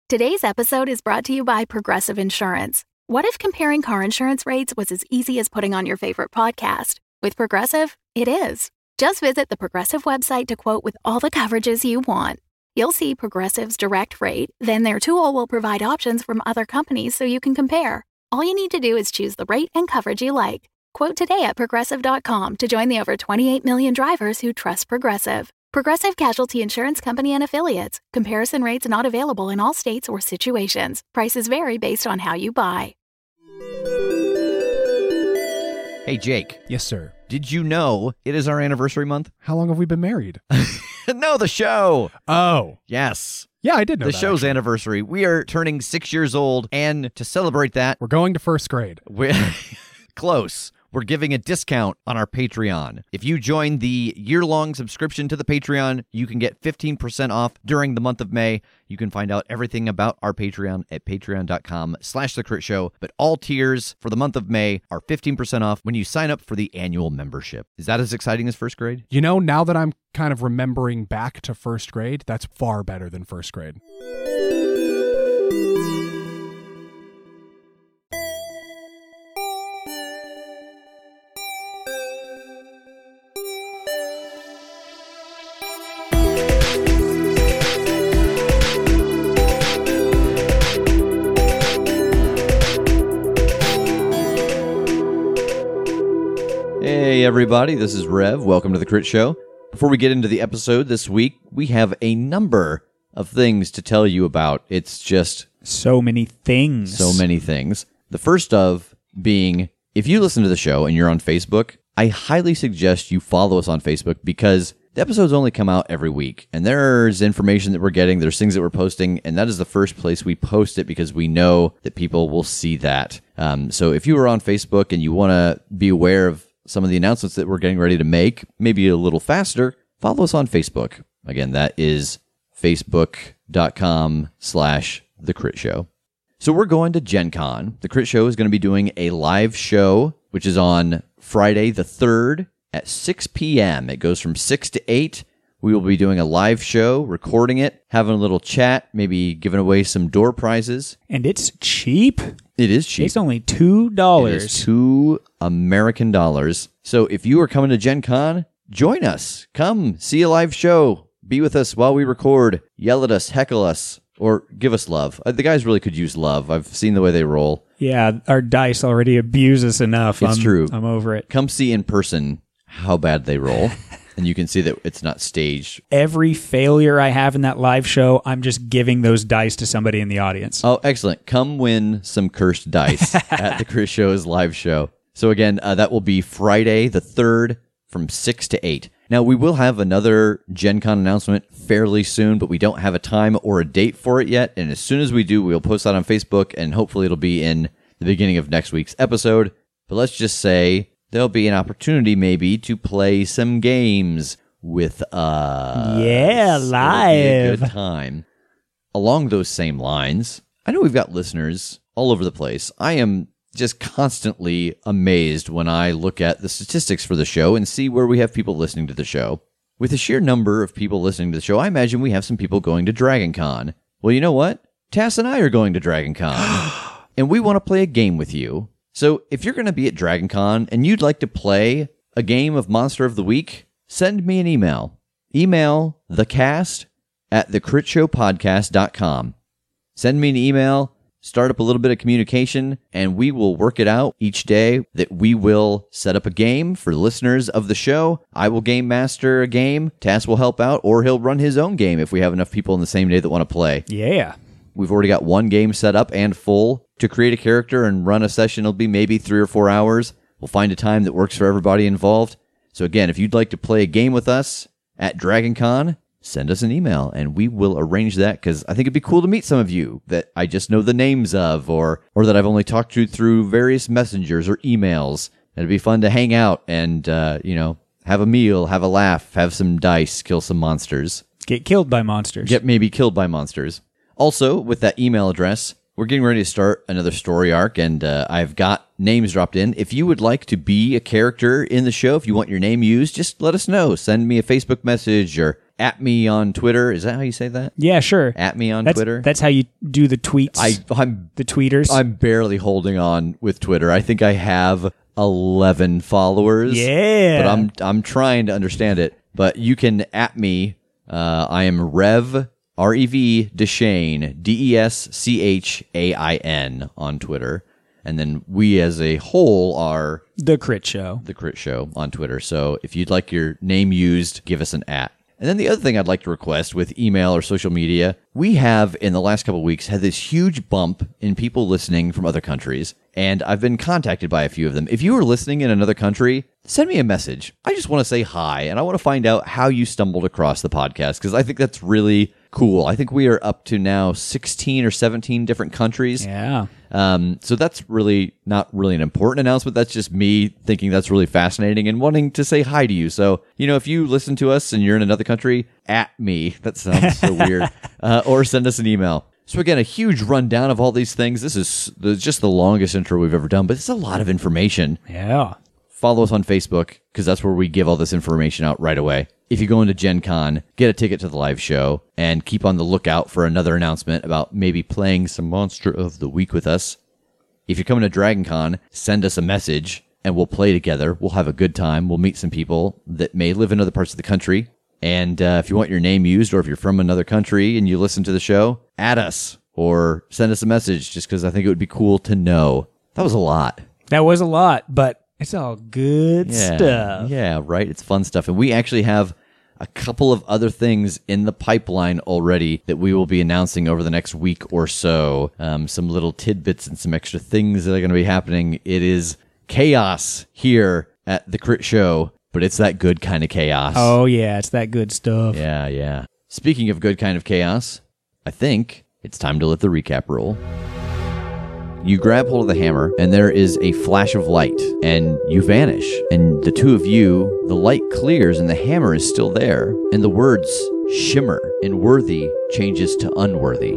Today's episode is brought to you by Progressive Insurance. What if comparing car insurance rates was as easy as putting on your favorite podcast? With Progressive, it is. Just visit the Progressive website to quote with all the coverages you want. You'll see Progressive's direct rate, then their tool will provide options from other companies so you can compare. All you need to do is choose the rate and coverage you like. Quote today at Progressive.com to join the over 28 million drivers who trust Progressive. Progressive Casualty Insurance Company and Affiliates. Comparison rates not available in all states or situations. Prices vary based on how you buy. Hey, Jake. Yes, sir. Did you know it is our anniversary month? How long have we been married? No, the show. Oh. Yes. Yeah, I did know the that. show's actually. anniversary. We are turning 6 years old, and to celebrate that, We're going to first grade. we're close. We're giving a discount on our Patreon. If you join the year-long subscription to the Patreon, you can get 15% off during the month of May. You can find out everything about our Patreon at patreon.com/thecritshow. But all tiers for the month of May are 15% off when you sign up for the annual membership. Is that as exciting as first grade? You know, now that I'm kind of remembering back to first grade, that's far better than first grade. Hey everybody, this is Rev. Welcome to the Crit Show. Before we get into the episode this week, we have a number of things to tell you about. It's just so many things. so many things. The first of being, if you listen to the show and you're on Facebook, I highly suggest you follow us on Facebook because the episodes only come out every week. And there's information that we're getting, there's things that we're posting, and that is the first place we post it because we know that people will see that. So if you are on Facebook and you want to be aware of some of the announcements that we're getting ready to make, maybe a little faster, follow us on Facebook. Again, that is facebook.com/The Crit Show. So we're going to Gen Con. The Crit Show is going to be doing a live show, which is on Friday the 3rd at 6 p.m. It goes from 6 to 8. We will be doing a live show, recording it, having a little chat, maybe giving away some door prizes. And it's cheap. It is cheap. It's only $2. It is $2 American dollars. So if you are coming to Gen Con, join us. Come, see a live show. Be with us while we record. Yell at us, heckle us, or give us love. The guys really could use love. I've seen the way they roll. Yeah, our dice already abuse us enough. It's true. I'm over it. Come see in person how bad they roll. And you can see that it's not staged. Every failure I have in that live show, I'm just giving those dice to somebody in the audience. Oh, excellent. Come win some cursed dice at the Chris Show's live show. So again, that will be Friday the 3rd from 6 to 8. Now, we will have another Gen Con announcement fairly soon, but we don't have a time or a date for it yet. And as soon as we do, we'll post that on Facebook, and hopefully it'll be in the beginning of next week's episode. But let's just say there'll be an opportunity maybe to play some games with us. Yeah, live. It'll be a good time. Along those same lines, I know we've got listeners all over the place. I am just constantly amazed when I look at the statistics for the show and see where we have people listening to the show. With the sheer number of people listening to the show, I imagine we have some people going to Dragon Con. Well, you know what? Tass and I are going to Dragon Con, and we want to play a game with you. So if you're going to be at Dragon Con and you'd like to play a game of Monster of the Week, send me an email. Email thecast@thecritshowpodcast.com. Send me an email, start up a little bit of communication, and we will work it out each day that we will set up a game for listeners of the show. I will game master a game. Tass will help out, or he'll run his own game if we have enough people in the same day that want to play. Yeah. We've already got one game set up and full. To create a character and run a session, it'll be maybe 3 or 4 hours. We'll find a time that works for everybody involved. So again, if you'd like to play a game with us at Dragon Con, send us an email and we will arrange that, because I think it'd be cool to meet some of you that I just know the names of or that I've only talked to through various messengers or emails. It'd be fun to hang out and, have a meal, have a laugh, have some dice, kill some monsters. Get killed by monsters. Get maybe killed by monsters. Also, with that email address, we're getting ready to start another story arc, and I've got names dropped in. If you would like to be a character in the show, if you want your name used, just let us know. Send me a Facebook message or at me on Twitter. Is that how you say that? Yeah, sure. At me on That's Twitter. That's how you do the tweets. I'm the tweeters. I'm barely holding on with Twitter. I think I have 11 followers. Yeah. But I'm trying to understand it. But you can at me. I am Rev REV Deschain DESCHAIN on Twitter. And then we as a whole are The Crit Show. The Crit Show on Twitter. So if you'd like your name used, give us an at. And then the other thing I'd like to request with email or social media, we have in the last couple of weeks had this huge bump in people listening from other countries. And I've been contacted by a few of them. If you are listening in another country, send me a message. I just want to say hi, and I want to find out how you stumbled across the podcast, because I think that's really cool. I think we are up to now 16 or 17 different countries. Yeah. So that's really not really an important announcement. That's just me thinking that's really fascinating and wanting to say hi to you. So, if you listen to us and you're in another country, at me. That sounds so weird. Or send us an email. So again, a huge rundown of all these things. This is just the longest intro we've ever done, but it's a lot of information. Yeah. Follow us on Facebook, because that's where we give all this information out right away. If you go into Gen Con, get a ticket to the live show, and keep on the lookout for another announcement about maybe playing some Monster of the Week with us. If you're coming to Dragon Con, send us a message, and we'll play together. We'll have a good time. We'll meet some people that may live in other parts of the country. And if you want your name used, or if you're from another country and you listen to the show, add us or send us a message, just because I think it would be cool to know. That was a lot. That was a lot, but it's all good stuff. Yeah, right. It's fun stuff. And we actually have a couple of other things in the pipeline already that we will be announcing over the next week or so. Some little tidbits and some extra things that are going to be happening. It is chaos here at the Crit Show, but it's that good kind of chaos. Oh, yeah. It's that good stuff. Yeah. Speaking of good kind of chaos, I think it's time to let the recap roll. You grab hold of the hammer, and there is a flash of light, and you vanish. And the two of you, the light clears, and the hammer is still there. And the words shimmer, and worthy changes to unworthy.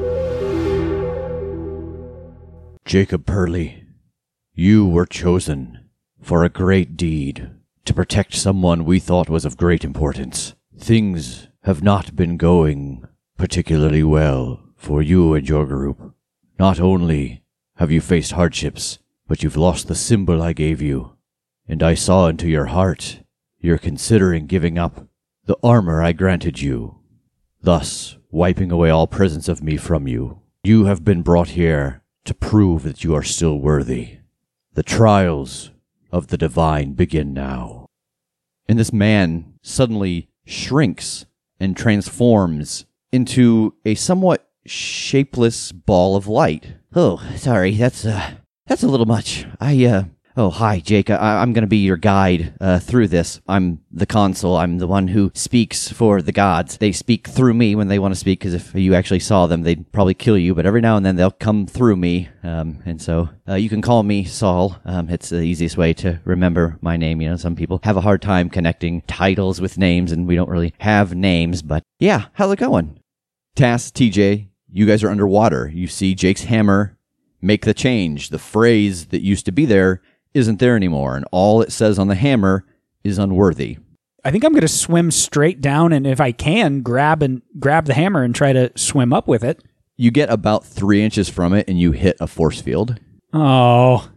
Jacob Purley, you were chosen for a great deed, to protect someone we thought was of great importance. Things have not been going particularly well for you and your group. Not only have you faced hardships, but you've lost the symbol I gave you, and I saw into your heart you're considering giving up the armor I granted you, thus wiping away all presence of me from you. You have been brought here to prove that you are still worthy. The trials of the divine begin now. And this man suddenly shrinks and transforms into a somewhat shapeless ball of light. Oh, sorry, that's a little much. Hi, Jake. I'm going to be your guide through this. I'm the consul. I'm the one who speaks for the gods. They speak through me when they want to speak, because if you actually saw them, they'd probably kill you, but every now and then they'll come through me. And so you can call me Saul. It's the easiest way to remember my name. Some people have a hard time connecting titles with names, and we don't really have names, but yeah, how's it going? Tass, TJ, you guys are underwater. You see Jake's hammer make the change. The phrase that used to be there isn't there anymore, and all it says on the hammer is unworthy. I think I'm going to swim straight down, and if I can, grab the hammer and try to swim up with it. You get about 3 inches from it, and you hit a force field. Oh.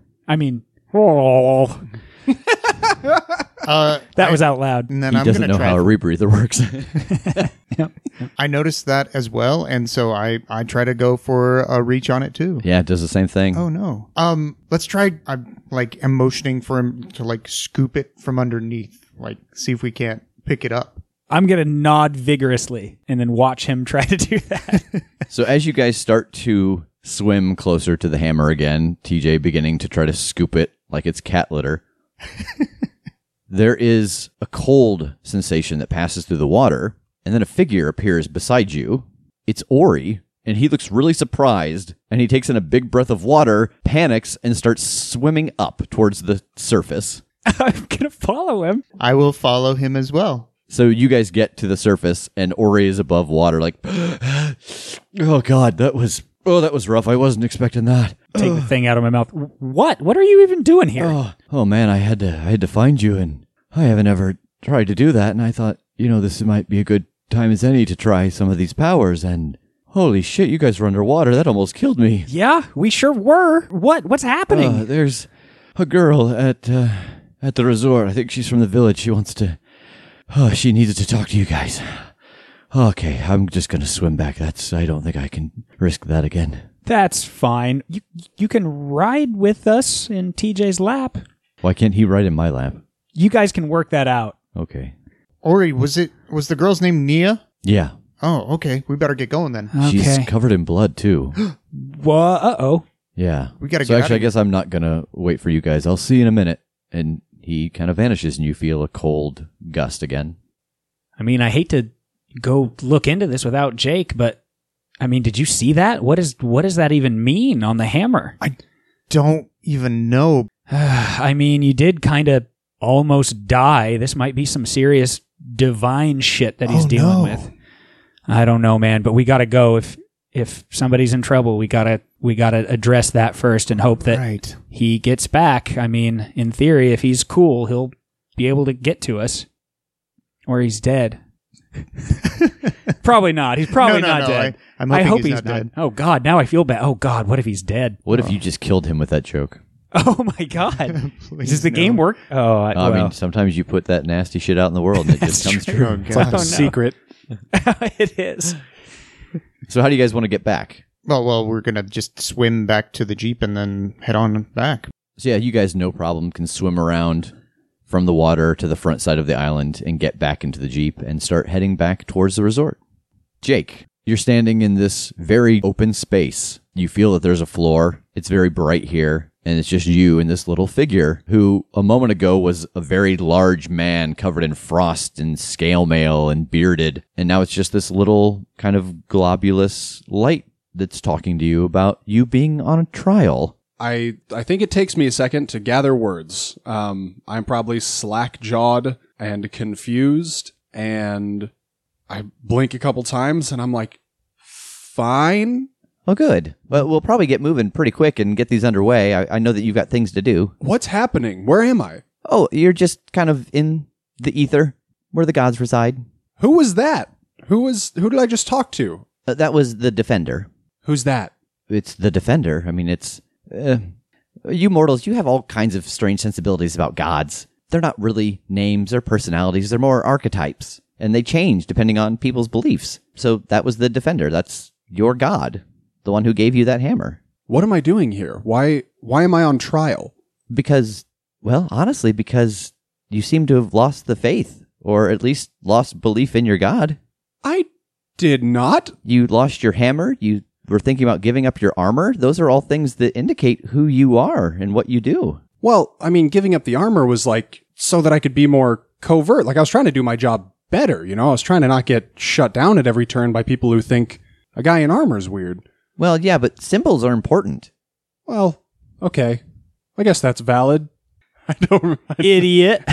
That was out loud. And then He I'm doesn't gonna know try how a rebreather works. Yep. I noticed that as well, and so I try to go for a reach on it too. Yeah, it does the same thing. Oh no. Let's try. I'm motioning for him to scoop it from underneath, see if we can't pick it up. I'm going to nod vigorously and then watch him try to do that. So as you guys start to swim closer to the hammer again, TJ beginning to try to scoop it like it's cat litter, there is a cold sensation that passes through the water, and then a figure appears beside you. It's Ori, and he looks really surprised, and he takes in a big breath of water, panics, and starts swimming up towards the surface. I'm going to follow him. I will follow him as well. So you guys get to the surface, and Ori is above water, like, oh God, that was rough. I wasn't expecting that. Take the thing out of my mouth. What? What are you even doing here? Oh man, I had to find you, and I haven't ever tried to do that, and I thought, this might be a good time as any to try some of these powers, and holy shit, you guys were underwater. That almost killed me. Yeah, we sure were. What's happening? There's a girl at the resort. I think she's from the village. She wants to... she needed to talk to you guys. Okay, I'm just going to swim back. I don't think I can risk that again. That's fine. You can ride with us in TJ's lap. Why can't he ride in my lap? You guys can work that out. Okay. Ori, was the girl's name Nia? Yeah. Oh, okay. We better get going then. Okay. She's covered in blood, too. Well, uh-oh. Yeah. We gotta So get actually, out I guess I'm not going to wait for you guys. I'll see you in a minute. And he kind of vanishes, and you feel a cold gust again. I mean, I hate to go look into this without Jake, but I mean, did you see that? What does that even mean on the hammer? I don't even know. I mean, you did kind of almost die. This might be some serious divine shit that he's dealing with. I don't know, man, but we got to go. If somebody's in trouble, we got to address that first and hope that he gets back. I mean, in theory, if he's cool, he'll be able to get to us. Or he's dead. Probably not. He's probably not dead. I hope he's not dead. Oh, God. Now I feel bad. Oh, God. What if he's dead? What if you just killed him with that joke? Oh, my God. Does the game work? Oh, I mean, sometimes you put that nasty shit out in the world and it just comes true. Oh, It's like God. a secret. It is. So how do you guys want to get back? Well, we're going to just swim back to the Jeep and then head on back. So yeah, you guys no problem can swim around from the water to the front side of the island and get back into the Jeep and start heading back towards the resort. Jake, you're standing in this very open space. You feel that there's a floor. It's very bright here, and it's just you and this little figure who a moment ago was a very large man covered in frost and scale mail and bearded, and now it's just this little kind of globulous light that's talking to you about you being on a trial. I think it takes me a second to gather words. I'm probably slack-jawed and confused, and I blink a couple times, and I'm like, fine? Oh, good. Well, we'll probably get moving pretty quick and get these underway. I know that you've got things to do. What's happening? Where am I? Oh, you're just kind of in the ether where the gods reside. Who was that? Who did I just talk to? That was the Defender. Who's that? It's the Defender. I mean, it's... you mortals, you have all kinds of strange sensibilities about gods. They're not really names or personalities. They're more archetypes. And they change depending on people's beliefs. So that was the Defender. That's your god. The one who gave you that hammer. What am I doing here? Why am I on trial? Because, well, honestly, because you seem to have lost the faith. Or at least lost belief in your god. I did not. You lost your hammer. You were thinking about giving up your armor. Those are all things that indicate who you are and what you do. Well, I mean, giving up the armor was like so that I could be more covert. Like I was trying to do my job better, you know? I was trying to not get shut down at every turn by people who think a guy in armor is weird. Well, yeah, but symbols are important. Well, okay. I guess that's valid. I don't... Idiot.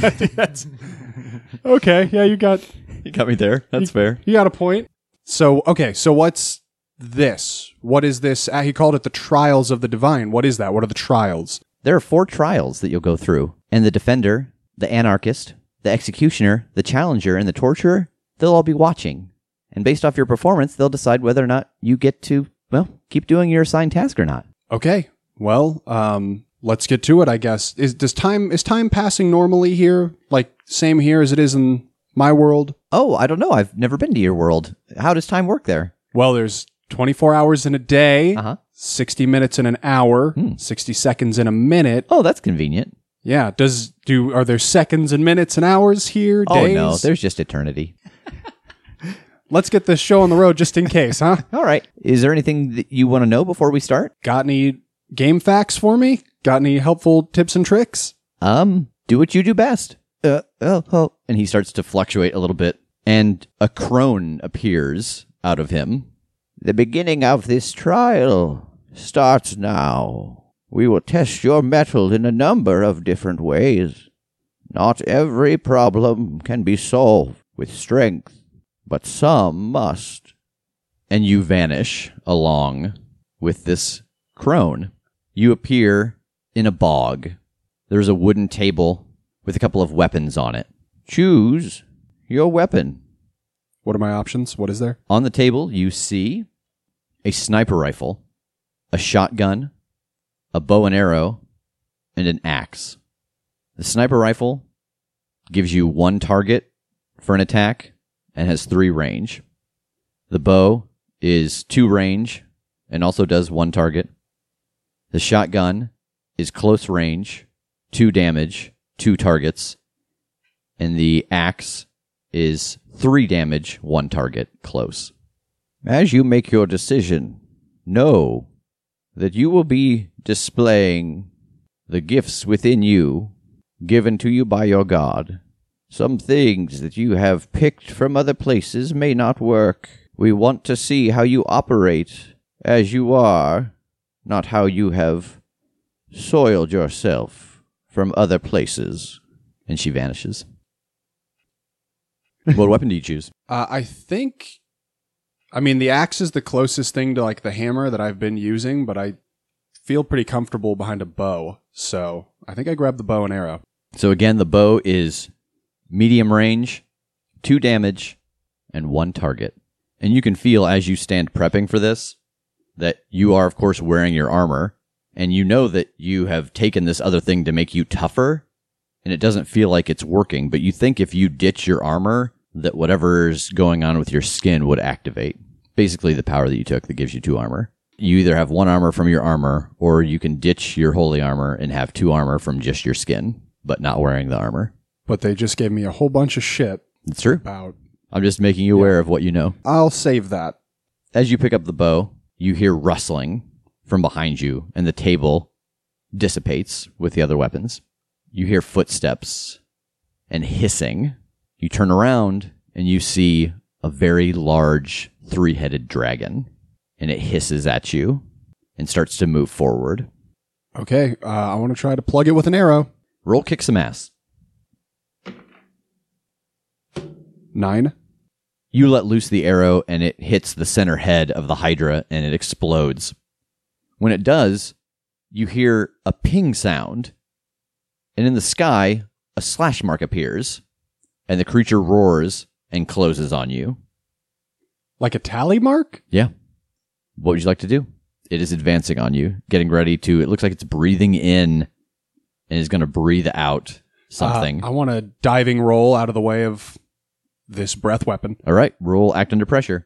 Okay, yeah, you got me there. That's fair. You got a point. So, okay, so what's this? What is this? He called it the Trials of the Divine. What is that? What are the trials? There are 4 trials that you'll go through. And the Defender, the Anarchist, the Executioner, the Challenger, and the Torturer, they'll all be watching. And based off your performance, they'll decide whether or not you get to, well, keep doing your assigned task or not. Okay. Well, let's get to it, I guess. Is time passing normally here? Like, same here as it is in my world? Oh, I don't know. I've never been to your world. How does time work there? Well, there's 24 hours in a day, Uh-huh. 60 minutes in an hour, 60 seconds in a minute. Oh, that's convenient. Yeah. Are there seconds and minutes and hours here? Oh, Days? no. There's just eternity. Let's get this show on the road just in case, huh? All right. Is there anything that you want to know before we start? Got any game facts for me? Got any helpful tips and tricks? Do what you do best. And he starts to fluctuate a little bit, and a crone appears out of him. The beginning of this trial starts now. We will test your mettle in a number of different ways. Not every problem can be solved with strength, but some must. And you vanish along with this crone. You appear in a bog. There's a wooden table with a couple of weapons on it. Choose your weapon. What are my options? What is there? On the table, you see a sniper rifle, a shotgun, a bow and arrow, and an axe. The sniper rifle gives you 1 target for an attack and has 3 range. The bow is 2 range and also does 1 target. The shotgun is close range, 2 damage, 2 targets. And the axe is 3 damage, 1 target, close. As you make your decision, know that you will be displaying the gifts within you given to you by your god. Some things that you have picked from other places may not work. We want to see how you operate as you are, not how you have soiled yourself from other places. And she vanishes. What weapon do you choose? I mean, the axe is the closest thing to like the hammer that I've been using, but I feel pretty comfortable behind a bow. So I think I grab the bow and arrow. So again, the bow is medium range, 2 damage, and 1 target. And you can feel as you stand prepping for this that you are, of course, wearing your armor, and you know that you have taken this other thing to make you tougher, and it doesn't feel like it's working, but you think if you ditch your armor, that whatever's going on with your skin would activate. Basically the power that you took that gives you 2 armor. You either have 1 armor from your armor, or you can ditch your holy armor and have 2 armor from just your skin, but not wearing the armor. But they just gave me a whole bunch of shit It's true. about... I'm just making you aware of what you know. I'll save that. As you pick up the bow, you hear rustling from behind you, and the table dissipates with the other weapons. You hear footsteps and hissing. You turn around, and you see a very large 3-headed dragon, and it hisses at you and starts to move forward. Okay, I want to try to plug it with an arrow. Roll kick some ass. 9. You let loose the arrow, and it hits the center head of the Hydra, and it explodes. When it does, you hear a ping sound, and in the sky, a slash mark appears, and the creature roars and closes on you. Like a tally mark? Yeah. What would you like to do? It is advancing on you, getting ready to... It looks like it's breathing in and is going to breathe out something. I want a diving roll out of the way of this breath weapon. All right, roll act under pressure.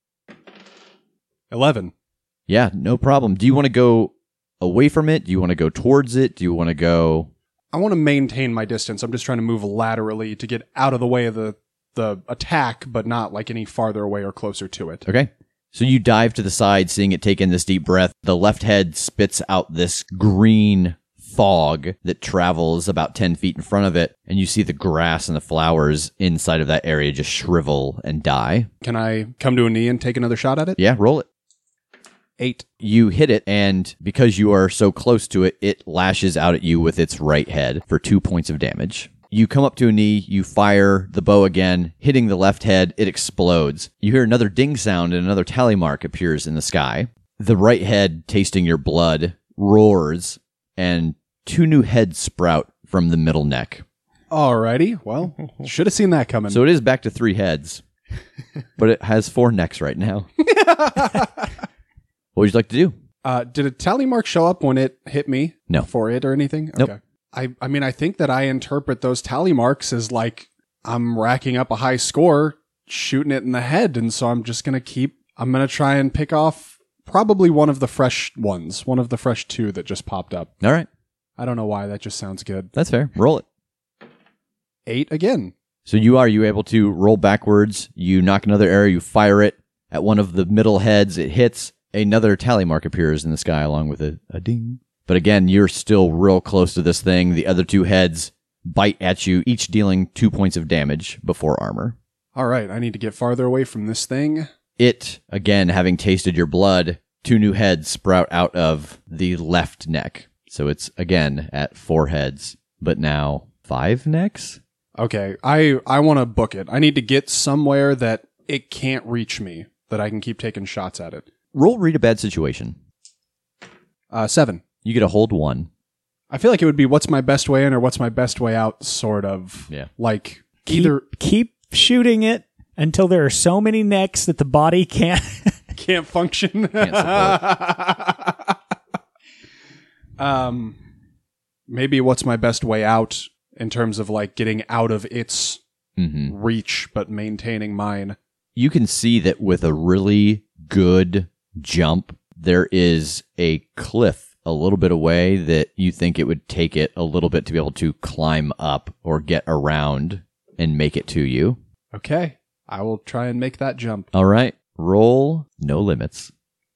11. Yeah, no problem. Do you want to go away from it? Do you want to go towards it? Do you want to go... I want to maintain my distance. I'm just trying to move laterally to get out of the way of the attack, but not like any farther away or closer to it. Okay. So you dive to the side, seeing it take in this deep breath. The left head spits out this green fog that travels about 10 feet in front of it, and you see the grass and the flowers inside of that area just shrivel and die. Can I come to a knee and take another shot at it? Yeah, roll it. 8. You hit it, and because you are so close to it, it lashes out at you with its right head for 2 points of damage. You come up to a knee, you fire the bow again, hitting the left head, it explodes. You hear another ding sound, and another tally mark appears in the sky. The right head, tasting your blood, roars, and 2 new heads sprout from the middle neck. Alrighty, well, should have seen that coming. So it is back to 3 heads, but it has 4 necks right now. What would you like to do? Did a tally mark show up when it hit me? No. For it or anything? Nope. Okay. I mean, I think that I interpret those tally marks as like I'm racking up a high score, shooting it in the head, and so I'm going to try and pick off probably one of the fresh ones, one of the fresh 2 that just popped up. All right. I don't know why, that just sounds good. That's fair. Roll it. 8 again. So you able to roll backwards, you knock another arrow, you fire it at one of the middle heads, it hits, another tally mark appears in the sky along with a ding. But again, you're still real close to this thing. The other 2 heads bite at you, each dealing 2 points of damage before armor. All right, I need to get farther away from this thing. It, again, having tasted your blood, 2 new heads sprout out of the left neck. So it's, again, at 4 heads, but now 5 necks? Okay, I want to book it. I need to get somewhere that it can't reach me, that I can keep taking shots at it. Roll read a bad situation. 7. You get a hold 1. I feel like it would be what's my best way in or what's my best way out, sort of. Yeah. Like either Keep shooting it. until there are so many necks that the body can't. Can't function. Can't support. Maybe what's my best way out in terms of like getting out of its reach, but maintaining mine? You can see that with a really good jump, there is a cliff a little bit away that you think it would take it a little bit to be able to climb up or get around and make it to you. Okay. I will try and make that jump. All right. Roll no limits.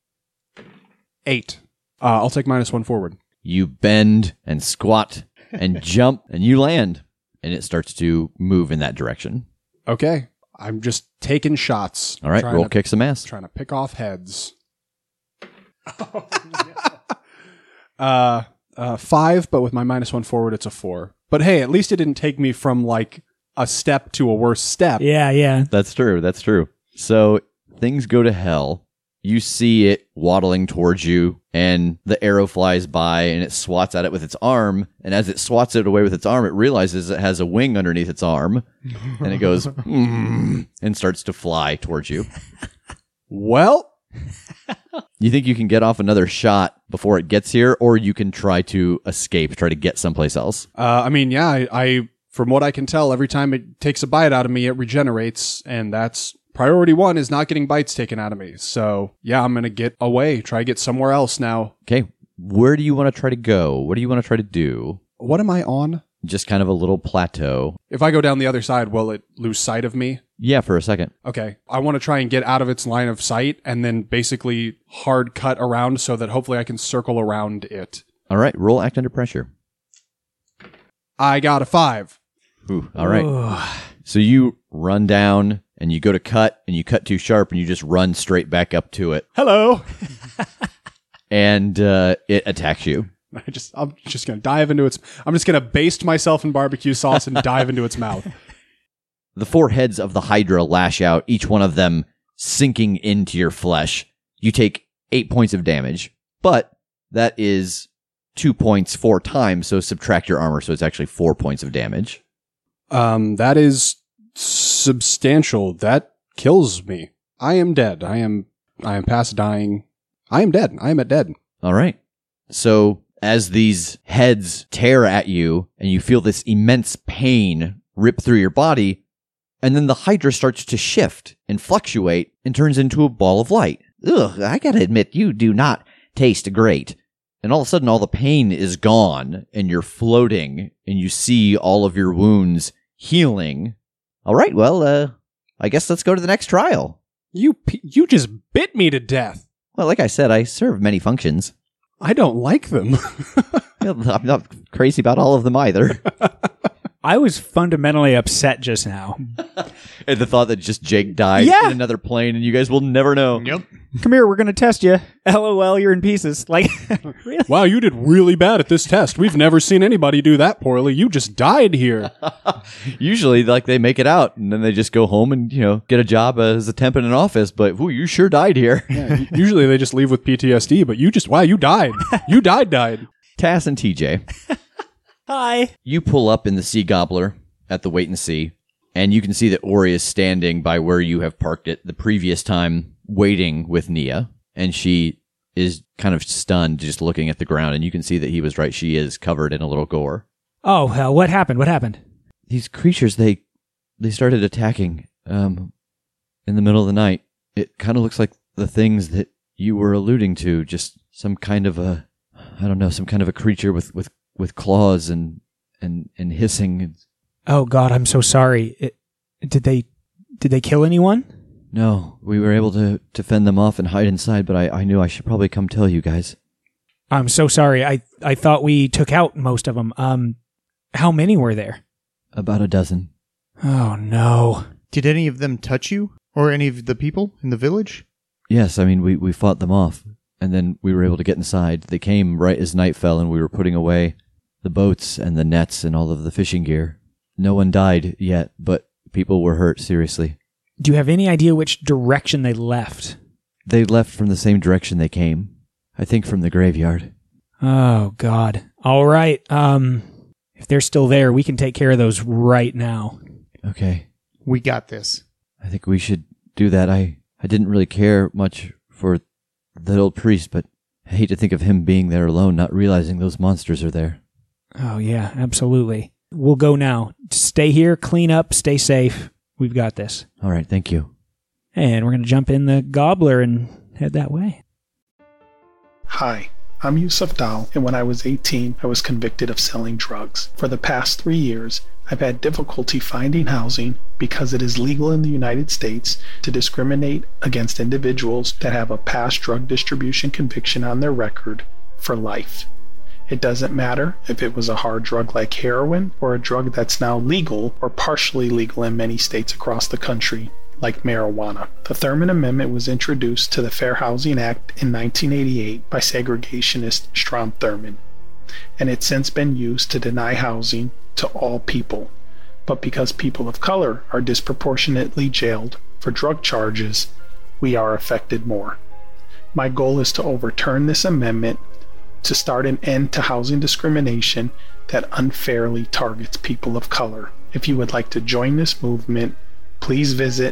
8. I'll take -1 forward. You bend and squat and jump and you land, and it starts to move in that direction. Okay. I'm just taking shots. All right. Roll kick some ass. Trying to pick off heads. 5, but with my -1 forward, it's a 4. But hey, at least it didn't take me from like a step to a worse step. Yeah. That's true. That's true. So things go to hell. You see it waddling towards you, and the arrow flies by, and it swats at it with its arm. And as it swats it away with its arm, it realizes it has a wing underneath its arm, and it goes and starts to fly towards you. Well, You think you can get off another shot before it gets here, or you can try to escape, try to get someplace else? I mean, yeah, I from what I can tell, every time it takes a bite out of me, it regenerates, and that's priority 1 is not getting bites taken out of me. So, yeah, I'm going to get away, try to get somewhere else now. Okay, where do you want to try to go? What do you want to try to do? What am I on? Just kind of a little plateau. If I go down the other side, will it lose sight of me? Yeah, for a second. Okay. I want to try and get out of its line of sight and then basically hard cut around so that hopefully I can circle around it. All right, roll act under pressure. I got a 5. Ooh, all right. So you run down and you go to cut and you cut too sharp and you just run straight back up to it. Hello. And it attacks you. I'm just going to dive into its... I'm just going to baste myself in barbecue sauce and dive into its mouth. The 4 heads of the Hydra lash out, each one of them sinking into your flesh. You take 8 points of damage, but that is 2 points 4 times, so subtract your armor, so it's actually 4 points of damage. That is substantial. That kills me. I am dead. I am past dying. I am dead. I am at dead. All right. So as these heads tear at you and you feel this immense pain rip through your body, and then the Hydra starts to shift and fluctuate and turns into a ball of light. Ugh, I gotta admit, you do not taste great. And all of a sudden, all the pain is gone, and you're floating, and you see all of your wounds healing. All right, well, I guess let's go to the next trial. You just bit me to death. Well, like I said, I serve many functions. I don't like them. I'm not crazy about all of them either. I was fundamentally upset just now. And the thought that just Jake died in another plane, and you guys will never know. Yep. Come here, we're going to test you. LOL, you're in pieces. Like, really? Wow, you did really bad at this test. We've never seen anybody do that poorly. You just died here. Usually, like, they make it out, and then they just go home and, get a job as a temp in an office. But, you sure died here. Yeah, usually they just leave with PTSD, but you died. You died. Tass and TJ. Hi. You pull up in the Sea Gobbler at the Wait and See, and you can see that Ori is standing by where you have parked it the previous time, waiting with Nia, and she is kind of stunned, just looking at the ground, and you can see that he was right. She is covered in a little gore. Oh, hell, what happened? What happened? These creatures, they started attacking in the middle of the night. It kind of looks like the things that you were alluding to, just some kind of a creature with claws and hissing. Oh God, I'm so sorry. Did they kill anyone? No, we were able to fend them off and hide inside, but I knew I should probably come tell you guys. I'm so sorry. I thought we took out most of them. How many were there? About a dozen. Oh no. Did any of them touch you? Or any of the people in the village? Yes, I mean, we fought them off, and then we were able to get inside. They came right as night fell, and we were putting away the boats and the nets and all of the fishing gear. No one died yet, but people were hurt seriously. Do you have any idea which direction they left? They left from the same direction they came. I think from the graveyard. Oh, God. All right. If they're still there, we can take care of those right now. Okay. We got this. I think we should do that. I didn't really care much for the old priest, but I hate to think of him being there alone, not realizing those monsters are there. Oh, yeah, absolutely. We'll go now. Stay here, clean up, stay safe. We've got this. All right, thank you. And we're going to jump in the gobbler and head that way. Hi, I'm Yusuf Dal, and when I was 18, I was convicted of selling drugs. For the past 3 years, I've had difficulty finding housing because it is legal in the United States to discriminate against individuals that have a past drug distribution conviction on their record for life. It doesn't matter if it was a hard drug like heroin or a drug that's now legal or partially legal in many states across the country, like marijuana. The Thurman Amendment was introduced to the Fair Housing Act in 1988 by segregationist Strom Thurmond, and it's since been used to deny housing to all people. But because people of color are disproportionately jailed for drug charges, we are affected more. My goal is to overturn this amendment to start an end to housing discrimination that unfairly targets people of color. If you would like to join this movement, please visit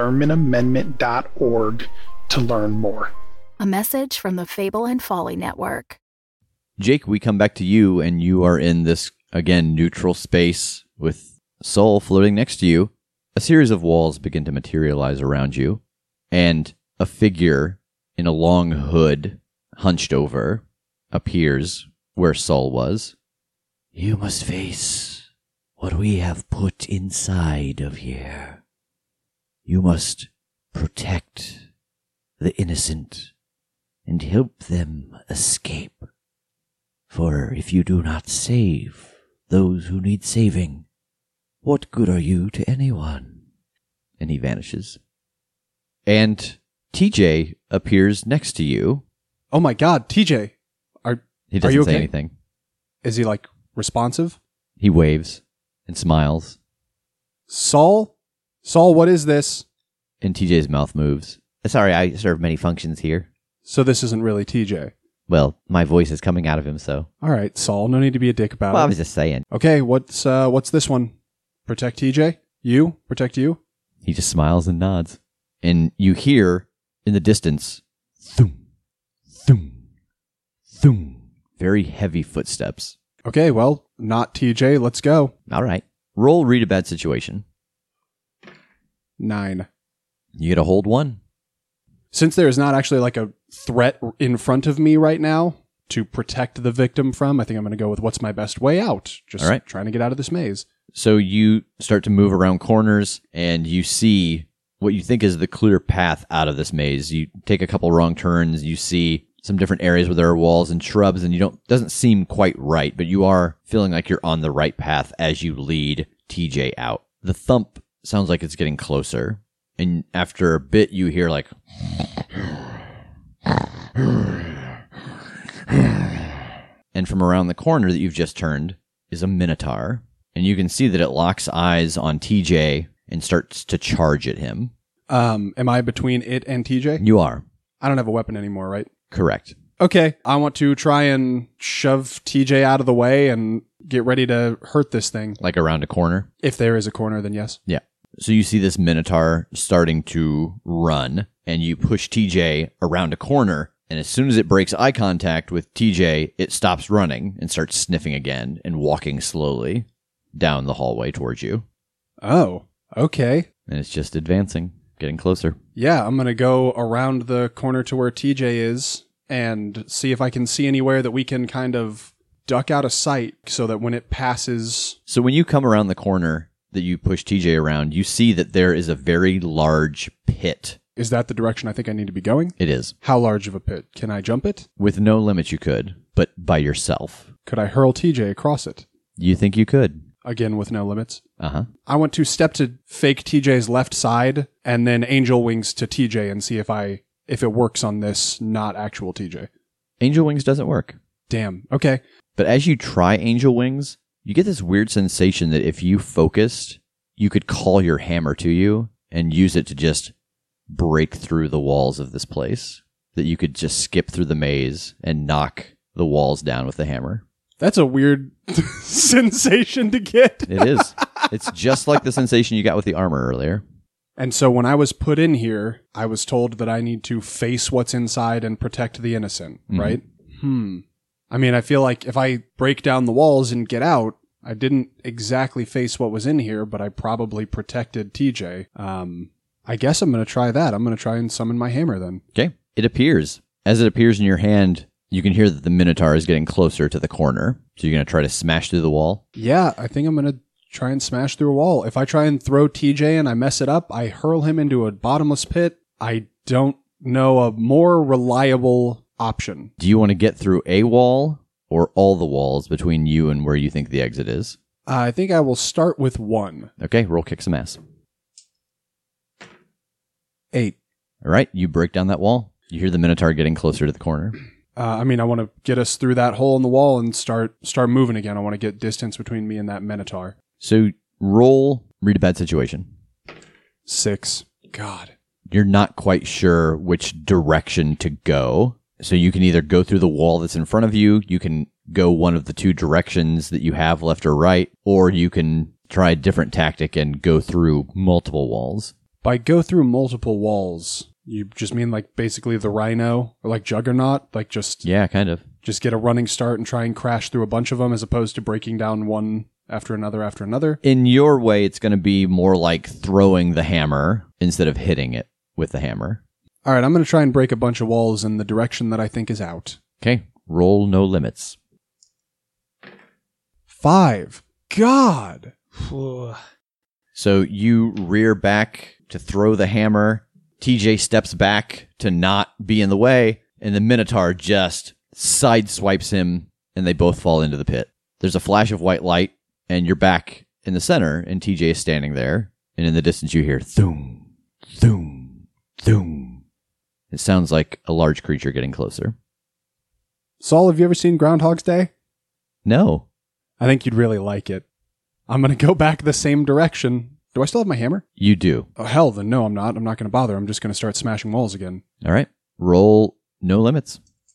ThurmanAmendment.org to learn more. A message from the Fable and Folly Network. Jake, we come back to you, and you are in this, again, neutral space with Sol floating next to you. A series of walls begin to materialize around you, and a figure in a long hood, hunched over, appears where Sol was. You must face what we have put inside of here. You must protect the innocent and help them escape. For if you do not save those who need saving, what good are you to anyone? And he vanishes. And TJ appears next to you. Oh my God, TJ. He doesn't Are you say okay? anything. Is he like responsive? He waves and smiles, Saul? Saul, what is this? and TJ's mouth moves. Sorry, I serve many functions here. So this isn't really TJ. Well, my voice is coming out of him, so. All right, Saul, no need to be a dick about Well, I it. was just saying. Okay, what's this one? Protect TJ? You? Protect you? He just smiles and nods. And you hear in the distance, thum, thum, thum. Very heavy footsteps. Okay, well, not TJ, let's go. All right. Roll read a bad situation. 9. You get a hold 1. Since there is not actually like a threat in front of me right now to protect the victim from, I think I'm going to go with what's my best way out. Just All right. trying to get out of this maze. So you start to move around corners, and you see what you think is the clear path out of this maze. You take a couple wrong turns, you see some different areas where there are walls and shrubs, and doesn't seem quite right, but you are feeling like you're on the right path as you lead TJ out. The thump sounds like it's getting closer, and after a bit you hear like and from around the corner that you've just turned is a minotaur, and you can see that it locks eyes on TJ and starts to charge at him. Am I between it and TJ? You are. I don't have a weapon anymore, right? Correct. Okay, I want to try and shove TJ out of the way and get ready to hurt this thing. Like around a corner. If there is a corner, then yes. Yeah. So you see this minotaur starting to run, and you push TJ around a corner, and as soon as it breaks eye contact with TJ, it stops running and starts sniffing again and walking slowly down the hallway towards you. Oh, okay. And it's just advancing, getting closer. Yeah, I'm going to go around the corner to where TJ is and see if I can see anywhere that we can kind of duck out of sight so that when it passes... So when you come around the corner that you push TJ around, you see that there is a very large pit. Is that the direction I think I need to be going? It is. How large of a pit? Can I jump it? With no limit you could, but by yourself. Could I hurl TJ across it? You think you could. Again, with no limits. Uh-huh. I want to step to fake TJ's left side and then angel wings to TJ and see if it works on this not actual TJ. Angel Wings doesn't work. Damn. Okay. But as you try Angel Wings, you get this weird sensation that if you focused, you could call your hammer to you and use it to just break through the walls of this place. That you could just skip through the maze and knock the walls down with the hammer. That's a weird sensation to get. It is. It's just like the sensation you got with the armor earlier. And so when I was put in here, I was told that I need to face what's inside and protect the innocent, right? I mean, I feel like if I break down the walls and get out, I didn't exactly face what was in here, but I probably protected TJ. I guess I'm going to try that. I'm going to try and summon my hammer then. Okay. It appears. As it appears in your hand, you can hear that the Minotaur is getting closer to the corner. So you're going to try to smash through the wall? Yeah, I think I'm going to try and smash through a wall. If I try and throw TJ and I mess it up, I hurl him into a bottomless pit. I don't know a more reliable option. Do you want to get through a wall or all the walls between you and where you think the exit is? I think I will start with 1. Okay, roll kick some ass. 8. All right, you break down that wall. You hear the Minotaur getting closer to the corner. I want to get us through that hole in the wall and start moving again. I want to get distance between me and that Minotaur. So roll read a bad situation. 6. God. You're not quite sure which direction to go. So you can either go through the wall that's in front of you, you can go one of the 2 directions that you have, left or right, or you can try a different tactic and go through multiple walls. By go through multiple walls, you just mean like basically the Rhino or like Juggernaut? Like just Yeah, kind of. Just get a running start and try and crash through a bunch of them as opposed to breaking down one after another after another? In your way, it's going to be more like throwing the hammer instead of hitting it with the hammer. All right, I'm going to try and break a bunch of walls in the direction that I think is out. Okay, roll no limits. 5. God! So you rear back to throw the hammer. TJ steps back to not be in the way, and the Minotaur just sideswipes him, and they both fall into the pit. There's a flash of white light, and you're back in the center, and TJ is standing there, and in the distance you hear thoom, thoom, thoom. It sounds like a large creature getting closer. Saul, have you ever seen Groundhog's Day? No. I think you'd really like it. I'm going to go back the same direction. Do I still have my hammer? You do. Oh, hell, then no, I'm not. I'm not going to bother. I'm just going to start smashing walls again. All right. Roll no limits.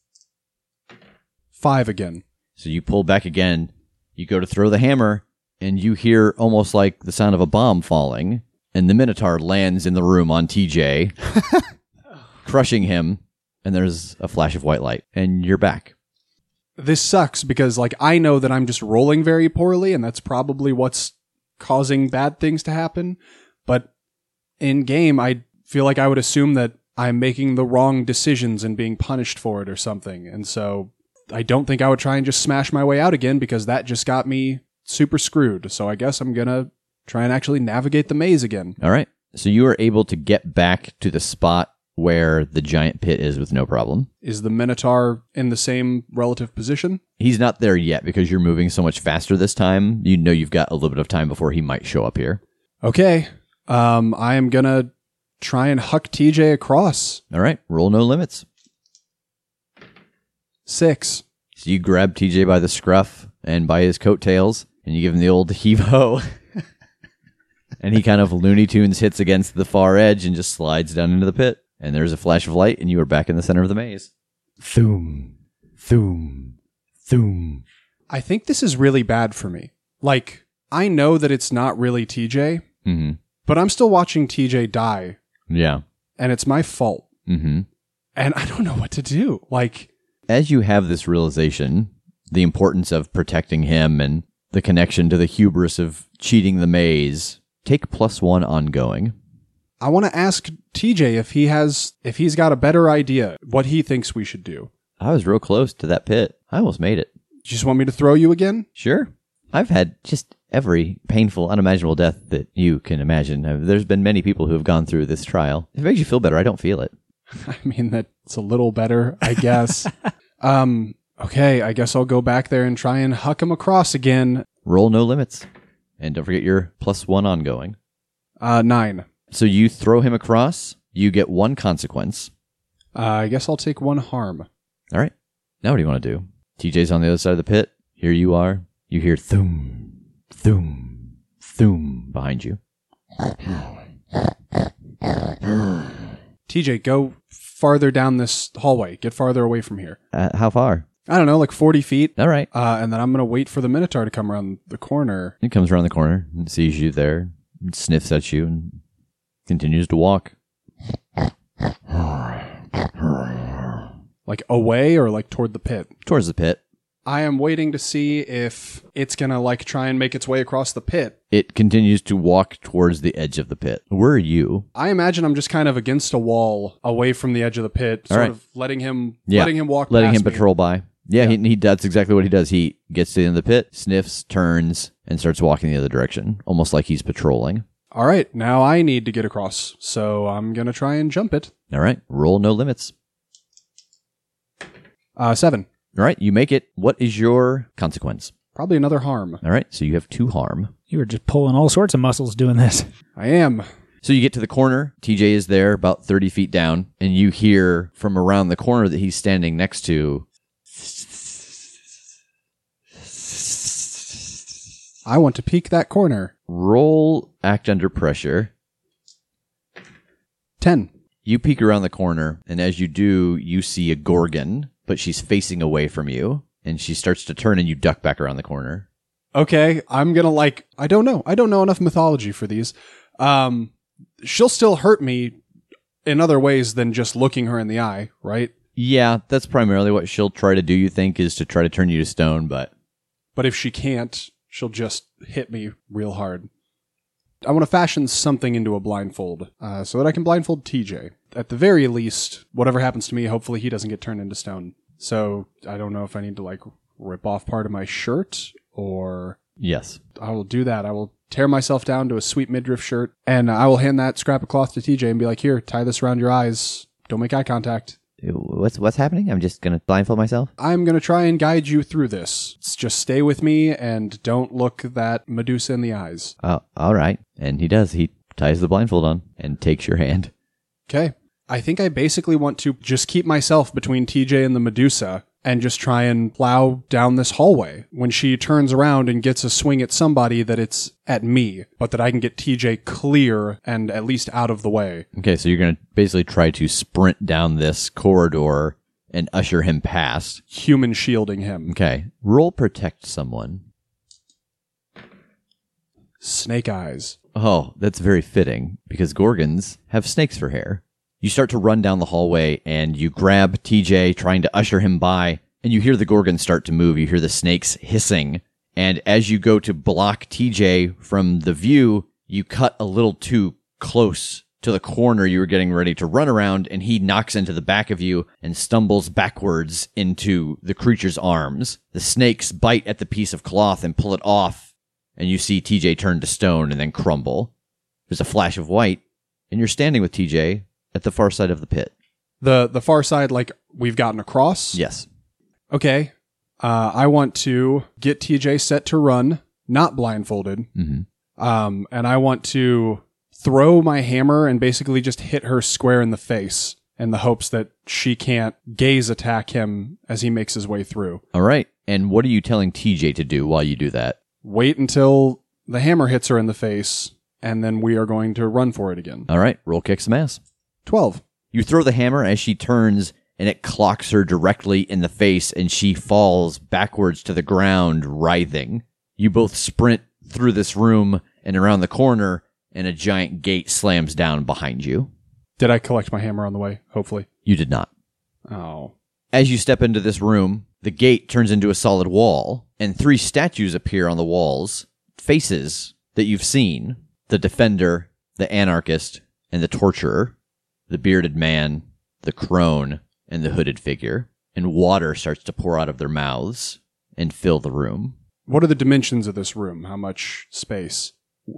5 again. So you pull back again. You go to throw the hammer, and you hear almost like the sound of a bomb falling, and the Minotaur lands in the room on TJ, crushing him, and there's a flash of white light, and you're back. This sucks because, like, I know that I'm just rolling very poorly, and that's probably what's causing bad things to happen. But in game, I feel like I would assume that I'm making the wrong decisions and being punished for it or something. And so I don't think I would try and just smash my way out again because that just got me super screwed. So I guess I'm going to try and actually navigate the maze again. All right. So you are able to get back to the spot where the giant pit is with no problem. Is the Minotaur in the same relative position? He's not there yet because you're moving so much faster this time. You know you've got a little bit of time before he might show up here. Okay. I am going to try and huck TJ across. All right. Roll no limits. 6. So you grab TJ by the scruff and by his coattails, and you give him the old heave-ho. And he kind of Looney Tunes hits against the far edge and just slides down into the pit. And there's a flash of light, and you are back in the center of the maze. Thoom, thoom, thoom. I think this is really bad for me. Like, I know that it's not really TJ, but I'm still watching TJ die. Yeah. And it's my fault. Mm-hmm. And I don't know what to do. Like, as you have this realization, the importance of protecting him and the connection to the hubris of cheating the maze, take +1 ongoing. I want to ask TJ if he's got a better idea, what he thinks we should do. I was real close to that pit. I almost made it. You just want me to throw you again? Sure. I've had just every painful, unimaginable death that you can imagine. There's been many people who have gone through this trial. If it makes you feel better, I don't feel it. I mean, that's a little better, I guess. Okay, I guess I'll go back there and try and huck him across again. Roll no limits. And don't forget your +1 ongoing. 9. So you throw him across, you get 1 consequence. I guess I'll take 1 harm. All right. Now what do you want to do? TJ's on the other side of the pit. Here you are. You hear thoom, thoom, thoom behind you. TJ, go farther down this hallway. Get farther away from here. How far? I don't know, like 40 feet. All right. And then I'm going to wait for the Minotaur to come around the corner. He comes around the corner and sees you there, and sniffs at you, and Continues to walk. Like away or like toward the pit? Towards the pit. I am waiting to see if it's going to like try and make its way across the pit. It continues to walk towards the edge of the pit. Where are you? I imagine I'm just kind of against a wall away from the edge of the pit, sort of letting him walk letting past him me. patrol by. Yeah, he that's exactly what he does. He gets to the end of the pit, sniffs, turns, and starts walking the other direction, almost like he's patrolling. All right, now I need to get across, so I'm going to try and jump it. All right, roll no limits. 7. All right, you make it. What is your consequence? Probably another harm. All right, so you have 2 harm. You were just pulling all sorts of muscles doing this. I am. So you get to the corner. TJ is there about 30 feet down, and you hear from around the corner that he's standing next to. I want to peek that corner. Roll act under pressure. 10. You peek around the corner, and as you do, you see a Gorgon, but she's facing away from you, and she starts to turn, and you duck back around the corner. Okay, I'm going to I don't know. I don't know enough mythology for these. She'll still hurt me in other ways than just looking her in the eye, right? Yeah, that's primarily what she'll try to do, you think, is to try to turn you to stone, but if she can't, she'll just hit me real hard. I want to fashion something into a blindfold so that I can blindfold TJ. At the very least, whatever happens to me, hopefully he doesn't get turned into stone. So I don't know if I need to rip off part of my shirt or... Yes. I will do that. I will tear myself down to a sweet midriff shirt and I will hand that scrap of cloth to TJ and be like, here, tie this around your eyes. Don't make eye contact. What's happening? I'm just going to blindfold myself? I'm going to try and guide you through this. Just stay with me and don't look that Medusa in the eyes. Oh, all right. And he does. He ties the blindfold on and takes your hand. Okay. I think I basically want to just keep myself between TJ and the Medusa and just try and plow down this hallway. When she turns around and gets a swing at somebody, that it's at me, but that I can get TJ clear and at least out of the way. Okay, so you're going to basically try to sprint down this corridor and usher him past. Human shielding him. Okay. Roll protect someone. Snake eyes. Oh, that's very fitting, because Gorgons have snakes for hair. You start to run down the hallway, and you grab TJ, trying to usher him by, and you hear the Gorgons start to move. You hear the snakes hissing, and as you go to block TJ from the view, you cut a little too close to the corner you were getting ready to run around, and he knocks into the back of you and stumbles backwards into the creature's arms. The snakes bite at the piece of cloth and pull it off, and you see TJ turn to stone and then crumble. There's a flash of white, and you're standing with TJ at the far side of the pit. The far side, like we've gotten across? Yes. Okay. I want to get TJ set to run, not blindfolded. Mm-hmm. And I want to throw my hammer and basically just hit her square in the face in the hopes that she can't gaze attack him as he makes his way through. All right. And what are you telling TJ to do while you do that? Wait until the hammer hits her in the face, and then we are going to run for it again. All right. Roll kick some ass. 12. You throw the hammer as she turns, and it clocks her directly in the face, and she falls backwards to the ground, writhing. You both sprint through this room and around the corner, and a giant gate slams down behind you. Did I collect my hammer on the way? Hopefully. You did not. Oh. As you step into this room, the gate turns into a solid wall, and 3 statues appear on the walls, faces that you've seen: the Defender, the Anarchist, and the Torturer, the bearded man, the crone, and the hooded figure. And water starts to pour out of their mouths and fill the room. What are the dimensions of this room? How much space?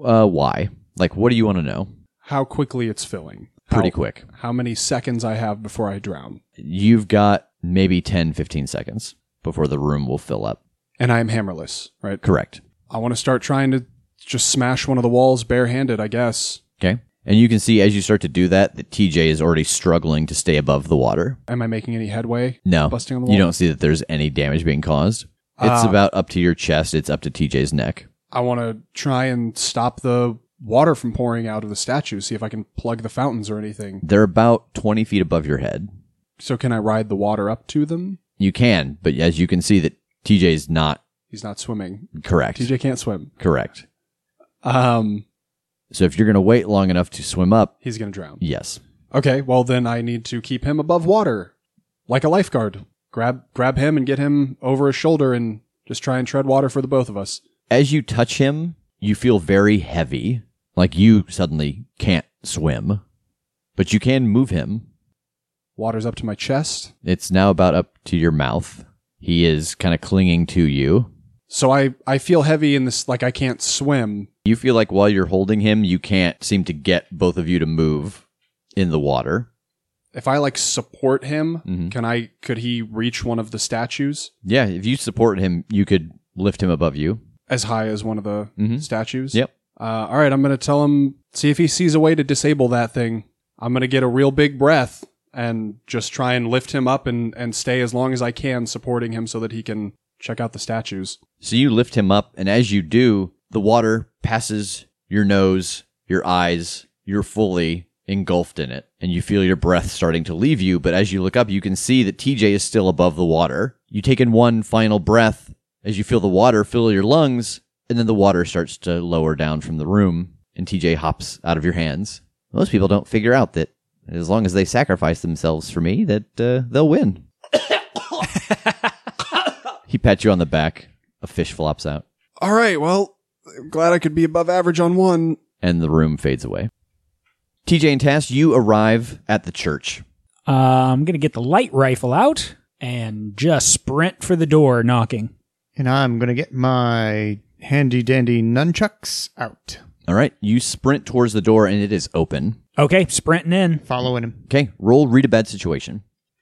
Why? Like, what do you want to know? How quickly it's filling? Pretty quick. How many seconds I have before I drown? You've got maybe 10, 15 seconds before the room will fill up. And I am hammerless, right? Correct. I want to start trying to just smash one of the walls barehanded, I guess. Okay. And you can see as you start to do that TJ is already struggling to stay above the water. Am I making any headway? No. Busting on the wall? You don't see that there's any damage being caused. It's about up to your chest. It's up to TJ's neck. I want to try and stop the water from pouring out of the statue, see if I can plug the fountains or anything. They're about 20 feet above your head. So can I ride the water up to them? You can, but as you can see that TJ's not... He's not swimming. Correct. TJ can't swim. Correct. So if you're going to wait long enough to swim up, He's going to drown. yes. Okay, well then I need to keep him above water. Like a lifeguard. Grab him and get him over his shoulder and just try and tread water for the both of us. As you touch him, you feel very heavy, like you suddenly can't swim, but you can move him. Water's up to my chest. It's now about up to your mouth. He is kind of clinging to you. So I feel heavy in this, like I can't swim. You feel like while you're holding him, you can't seem to get both of you to move in the water. If I like support him, could he reach one of the statues? Yeah, if you support him, you could lift him above you. As high as one of the statues? Yep. All right, I'm going to tell him, see if he sees a way to disable that thing. I'm going to get a real big breath and just try and lift him up and stay as long as I can supporting him so that he can check out the statues. So you lift him up, and as you do, the water passes your nose, your eyes, you're fully engulfed in it, and you feel your breath starting to leave you, but as you look up, you can see that TJ is still above the water. You take in one final breath as you feel the water fill your lungs, and then the water starts to lower down from the room, and TJ hops out of your hands. Most people don't figure out that as long as they sacrifice themselves for me, that they'll win. He pats you on the back. A fish flops out. All right, well, I'm glad I could be above average on one. And the room fades away. TJ and Tass, you arrive at the church. I'm going to get the light rifle out and just sprint for the door, knocking. And I'm going to get my handy-dandy nunchucks out. All right, you sprint towards the door, and it is open. Okay, sprinting in. Following him. Okay, roll read a bad situation.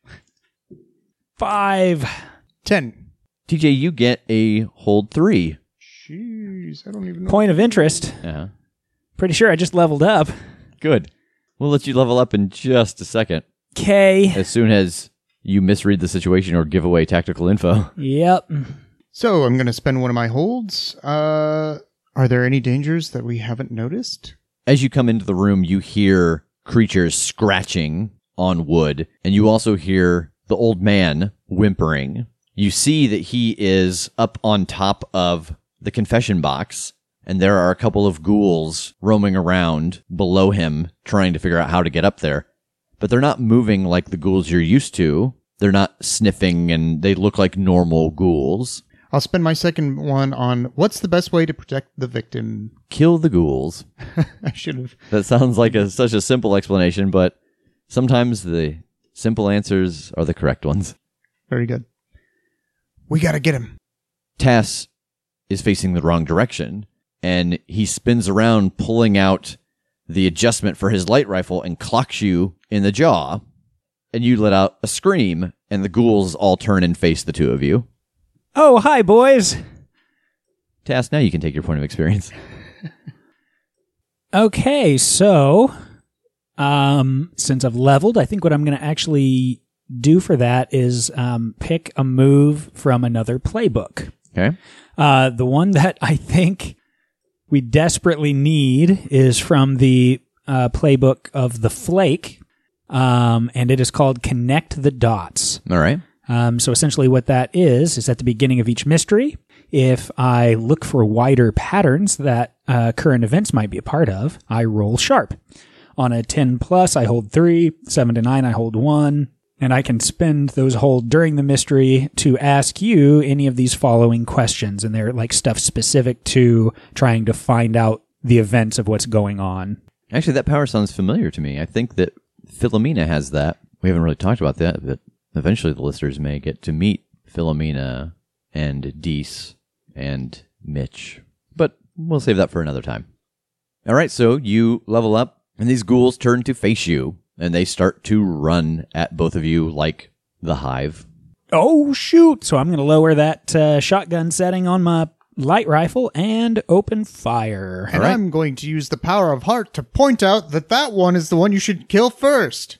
5. 10. TJ, you get a hold 3. Jeez, I don't even know. Point of interest. Uh-huh. Pretty sure I just leveled up. Good. We'll let you level up in just a second. Okay. As soon as you misread the situation or give away tactical info. Yep. So I'm going to spend one of my holds. Are there any dangers that we haven't noticed? As you come into the room, you hear creatures scratching on wood, and you also hear the old man whimpering. You see that he is up on top of the confession box, and there are a couple of ghouls roaming around below him, trying to figure out how to get up there. But they're not moving like the ghouls you're used to. They're not sniffing, and they look like normal ghouls. I'll spend my second one on what's the best way to protect the victim. Kill the ghouls. I should have. That sounds like such a simple explanation, but sometimes the simple answers are the correct ones. Very good. We got to get him. Tass is facing the wrong direction, and he spins around, pulling out the adjustment for his light rifle and clocks you in the jaw, and you let out a scream, and the ghouls all turn and face the two of you. Oh, hi, boys. Tass, now you can take your point of experience. Okay, so since I've leveled, I think what I'm going to actually do for that is pick a move from another playbook. Okay. The one that I think we desperately need is from the playbook of The Flake, and it is called Connect the Dots. All right. So essentially what that is at the beginning of each mystery, if I look for wider patterns that current events might be a part of, I roll sharp. On a 10 plus, I hold 3, 7 to 9, I hold 1, and I can spend those hold during the mystery to ask you any of these following questions, and they're like stuff specific to trying to find out the events of what's going on. Actually, that power sounds familiar to me. I think that Philomena has that. We haven't really talked about that, but eventually the listeners may get to meet Philomena and Deese and Mitch. But we'll save that for another time. All right, so you level up, and these ghouls turn to face you, and they start to run at both of you like the hive. Oh, shoot! So I'm going to lower that shotgun setting on my light rifle and open fire. And I'm going to use the power of heart to point out that one is the one you should kill first.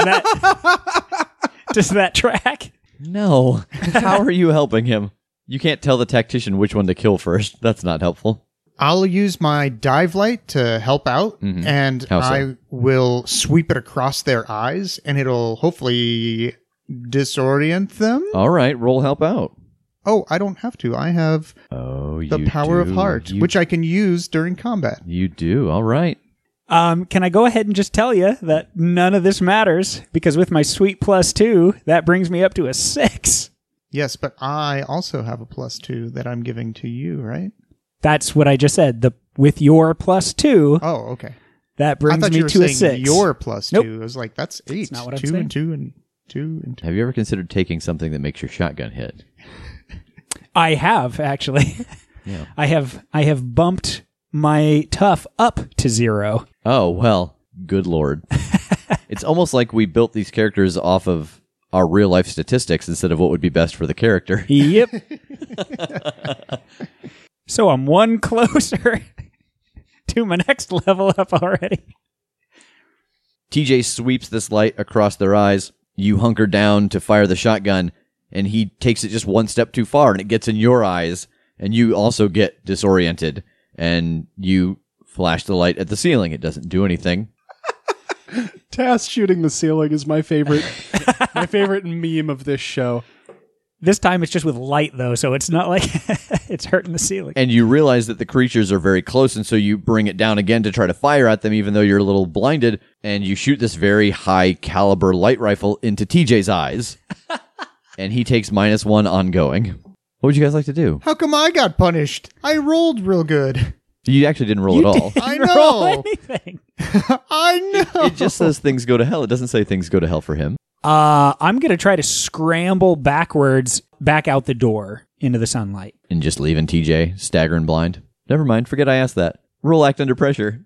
Does that track? No. How are you helping him? You can't tell the tactician which one to kill first. That's not helpful. I'll use my dive light to help out, and How so? I will sweep it across their eyes, and it'll hopefully disorient them. All right, roll help out. Oh, I don't have to. I have the power of heart, which I can use during combat. You do. All right. Can I go ahead and just tell you that none of this matters, because with my sweet +2, that brings me up to a 6. Yes, but I also have a +2 that I'm giving to you, right? That's what I just said. With your +2, Oh, okay. that brings I thought me you were to a saying 6. your +2. Nope. I was like, that's 8. not what I'm 2 saying. and 2 and 2 and 2. Have you ever considered taking something that makes your shotgun hit? I have, actually. Yeah. I have bumped my tough up to 0. Oh, well, good Lord. It's almost like we built these characters off of our real life statistics instead of what would be best for the character. Yep. So I'm one closer to my next level up already. TJ sweeps this light across their eyes. You hunker down to fire the shotgun, and he takes it just one step too far, and it gets in your eyes, and you also get disoriented, and you flash the light at the ceiling. It doesn't do anything. Tass shooting the ceiling is my favorite meme of this show. This time it's just with light, though, so it's not like it's hurting the ceiling. And you realize that the creatures are very close, and so you bring it down again to try to fire at them, even though you're a little blinded, and you shoot this very high-caliber light rifle into TJ's eyes, and he takes -1 ongoing. What would you guys like to do? How come I got punished? I rolled real good. You actually didn't roll at all. I Didn't roll know. anything. I know. It just says things go to hell. It doesn't say things go to hell for him. I'm going to try to scramble backwards back out the door into the sunlight. And just leaving TJ staggering blind. Never mind. Forget I asked that. Roll act under pressure.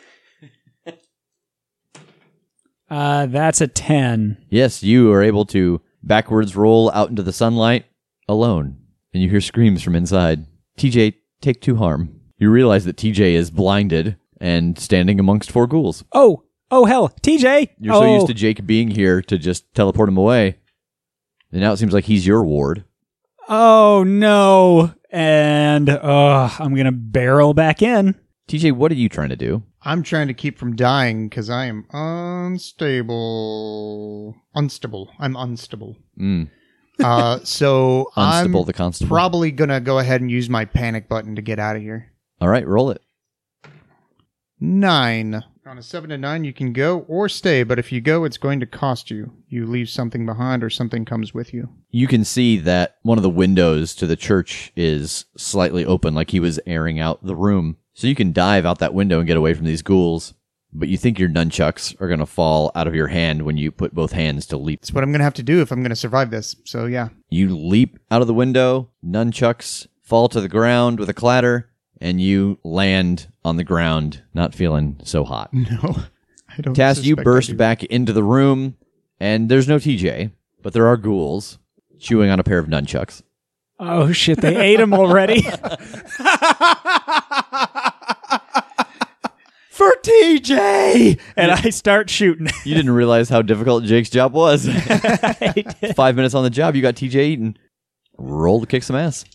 That's a 10. Yes, you are able to backwards roll out into the sunlight alone. And you hear screams from inside. TJ, take 2 harm. You realize that TJ is blinded and standing amongst 4 ghouls. Oh, hell. TJ! You're so used to Jake being here to just teleport him away. And now it seems like he's your ward. Oh, no. And I'm going to barrel back in. TJ, what are you trying to do? I'm trying to keep from dying because I am unstable. I'm unstable. So Unstable I'm the constable. probably going to go ahead and use my panic button to get out of here. All right, roll it. 9. On a 7 to 9, you can go or stay, but if you go, it's going to cost you. You leave something behind or something comes with you. You can see that one of the windows to the church is slightly open, like he was airing out the room. So you can dive out that window and get away from these ghouls, but you think your nunchucks are going to fall out of your hand when you put both hands to leap. It's what I'm going to have to do if I'm going to survive this. So, yeah. You leap out of the window, nunchucks fall to the ground with a clatter, and you land on the ground, not feeling so hot. No, I don't. Tass, you suspect I burst do. back into the room, and there's no TJ, but there are ghouls chewing on a pair of nunchucks. Oh, shit. They ate him already. For TJ! And I start shooting. You didn't realize how difficult Jake's job was. 5 minutes on the job, you got TJ eaten. Roll to kick some ass.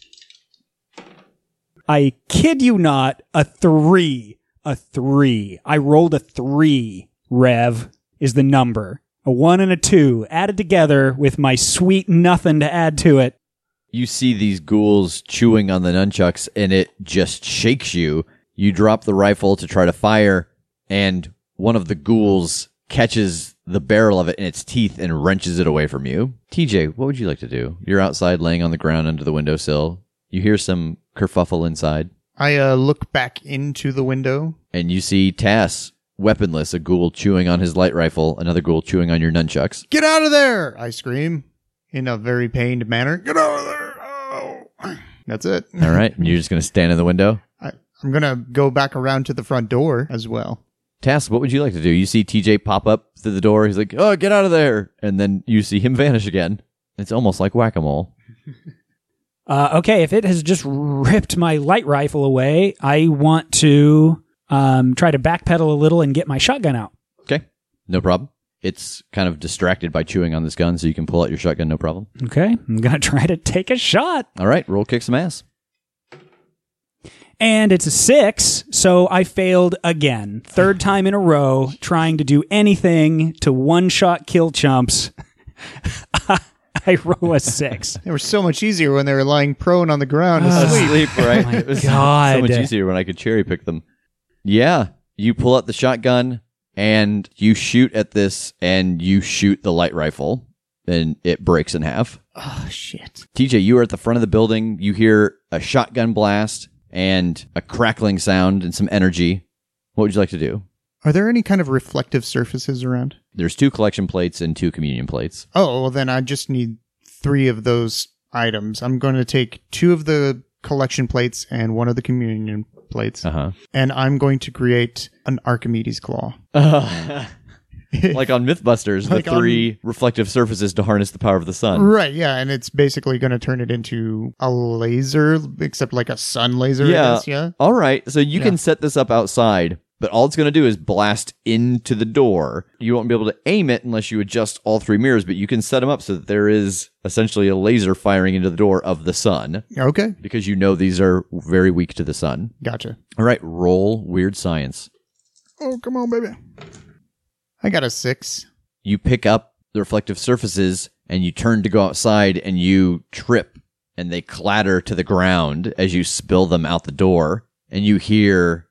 I kid you not, a 3. A 3. I rolled a 3. Rev is the number. A 1 and a 2 added together with my sweet nothing to add to it. You see these ghouls chewing on the nunchucks, and it just shakes you. You drop the rifle to try to fire, and one of the ghouls catches the barrel of it in its teeth and wrenches it away from you. TJ, what would you like to do? You're outside laying on the ground under the windowsill. You hear some kerfuffle inside, I look back into the window. and you see Tass, weaponless, a ghoul chewing on his light rifle, another ghoul chewing on your nunchucks. Get out of there! I scream in a very pained manner. Get out of there! Oh. That's it. All right, and you're just going to stand in the window? I'm going to go back around to the front door as well. Tass, what would you like to do? You see TJ pop up through the door. He's like, oh, get out of there. And then you see him vanish again. It's almost like whack-a-mole. Okay, if it has just ripped my light rifle away, I want to try to backpedal a little and get my shotgun out. Okay, no problem. It's kind of distracted by chewing on this gun, so you can pull out your shotgun, no problem. Okay, I'm going to try to take a shot. All right, roll kick some ass. And it's a 6, so I failed again. 3rd time in a row, trying to do anything to one-shot kill chumps. I roll a 6. They were so much easier when they were lying prone on the ground asleep. Asleep, right? my It was God. so much easier when I could cherry pick them. Yeah, you pull out the shotgun and you shoot at this, and you shoot the light rifle, and it breaks in half. Oh, shit. TJ, you are at the front of the building. You hear a shotgun blast and a crackling sound and some energy. What would you like to do? Are there any kind of reflective surfaces around? There's 2 collection plates and 2 communion plates. Oh, well, then I just need 3 of those items. I'm going to take 2 of the collection plates and 1 of the communion plates. Uh-huh. And I'm going to create an Archimedes claw. Like on Mythbusters, Like the 3 reflective surfaces to harness the power of the sun. Right, yeah, and it's basically going to turn it into a laser, except like a sun laser, I guess, yeah? All right. So you can set this up outside, but all it's going to do is blast into the door. You won't be able to aim it unless you adjust all 3 mirrors, but you can set them up so that there is essentially a laser firing into the door of the sun, Okay, because you know these are very weak to the sun. gotcha. All right. Roll weird science. Oh, come on, baby. I got a 6. You pick up the reflective surfaces and you turn to go outside and you trip and they clatter to the ground as you spill them out the door, and you hear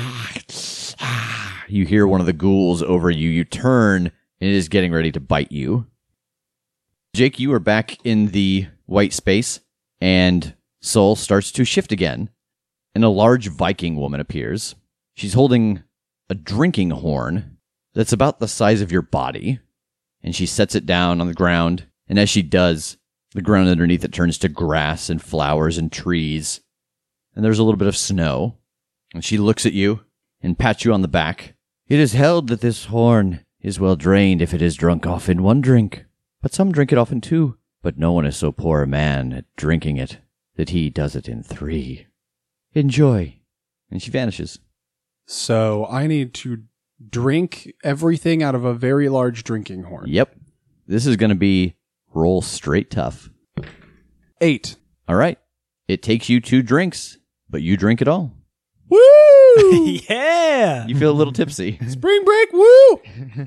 one of the ghouls over you. You turn and it is getting ready to bite you. Jake, you are back in the white space and Soul starts to shift again, and a large Viking woman appears. She's holding a drinking horn that's about the size of your body, and she sets it down on the ground, and as she does, the ground underneath it turns to grass and flowers and trees, and there's a little bit of snow, and she looks at you and pats you on the back. It is held that this horn is well drained if it is drunk off in 1 drink, but some drink it off in 2, but no one is so poor a man at drinking it that he does it in 3. Enjoy. And she vanishes. So I need to drink everything out of a very large drinking horn. Yep. This is going to be roll straight tough. 8. All right. It takes you 2 drinks, but you drink it all. Woo! Yeah. You feel a little tipsy. Spring break, woo!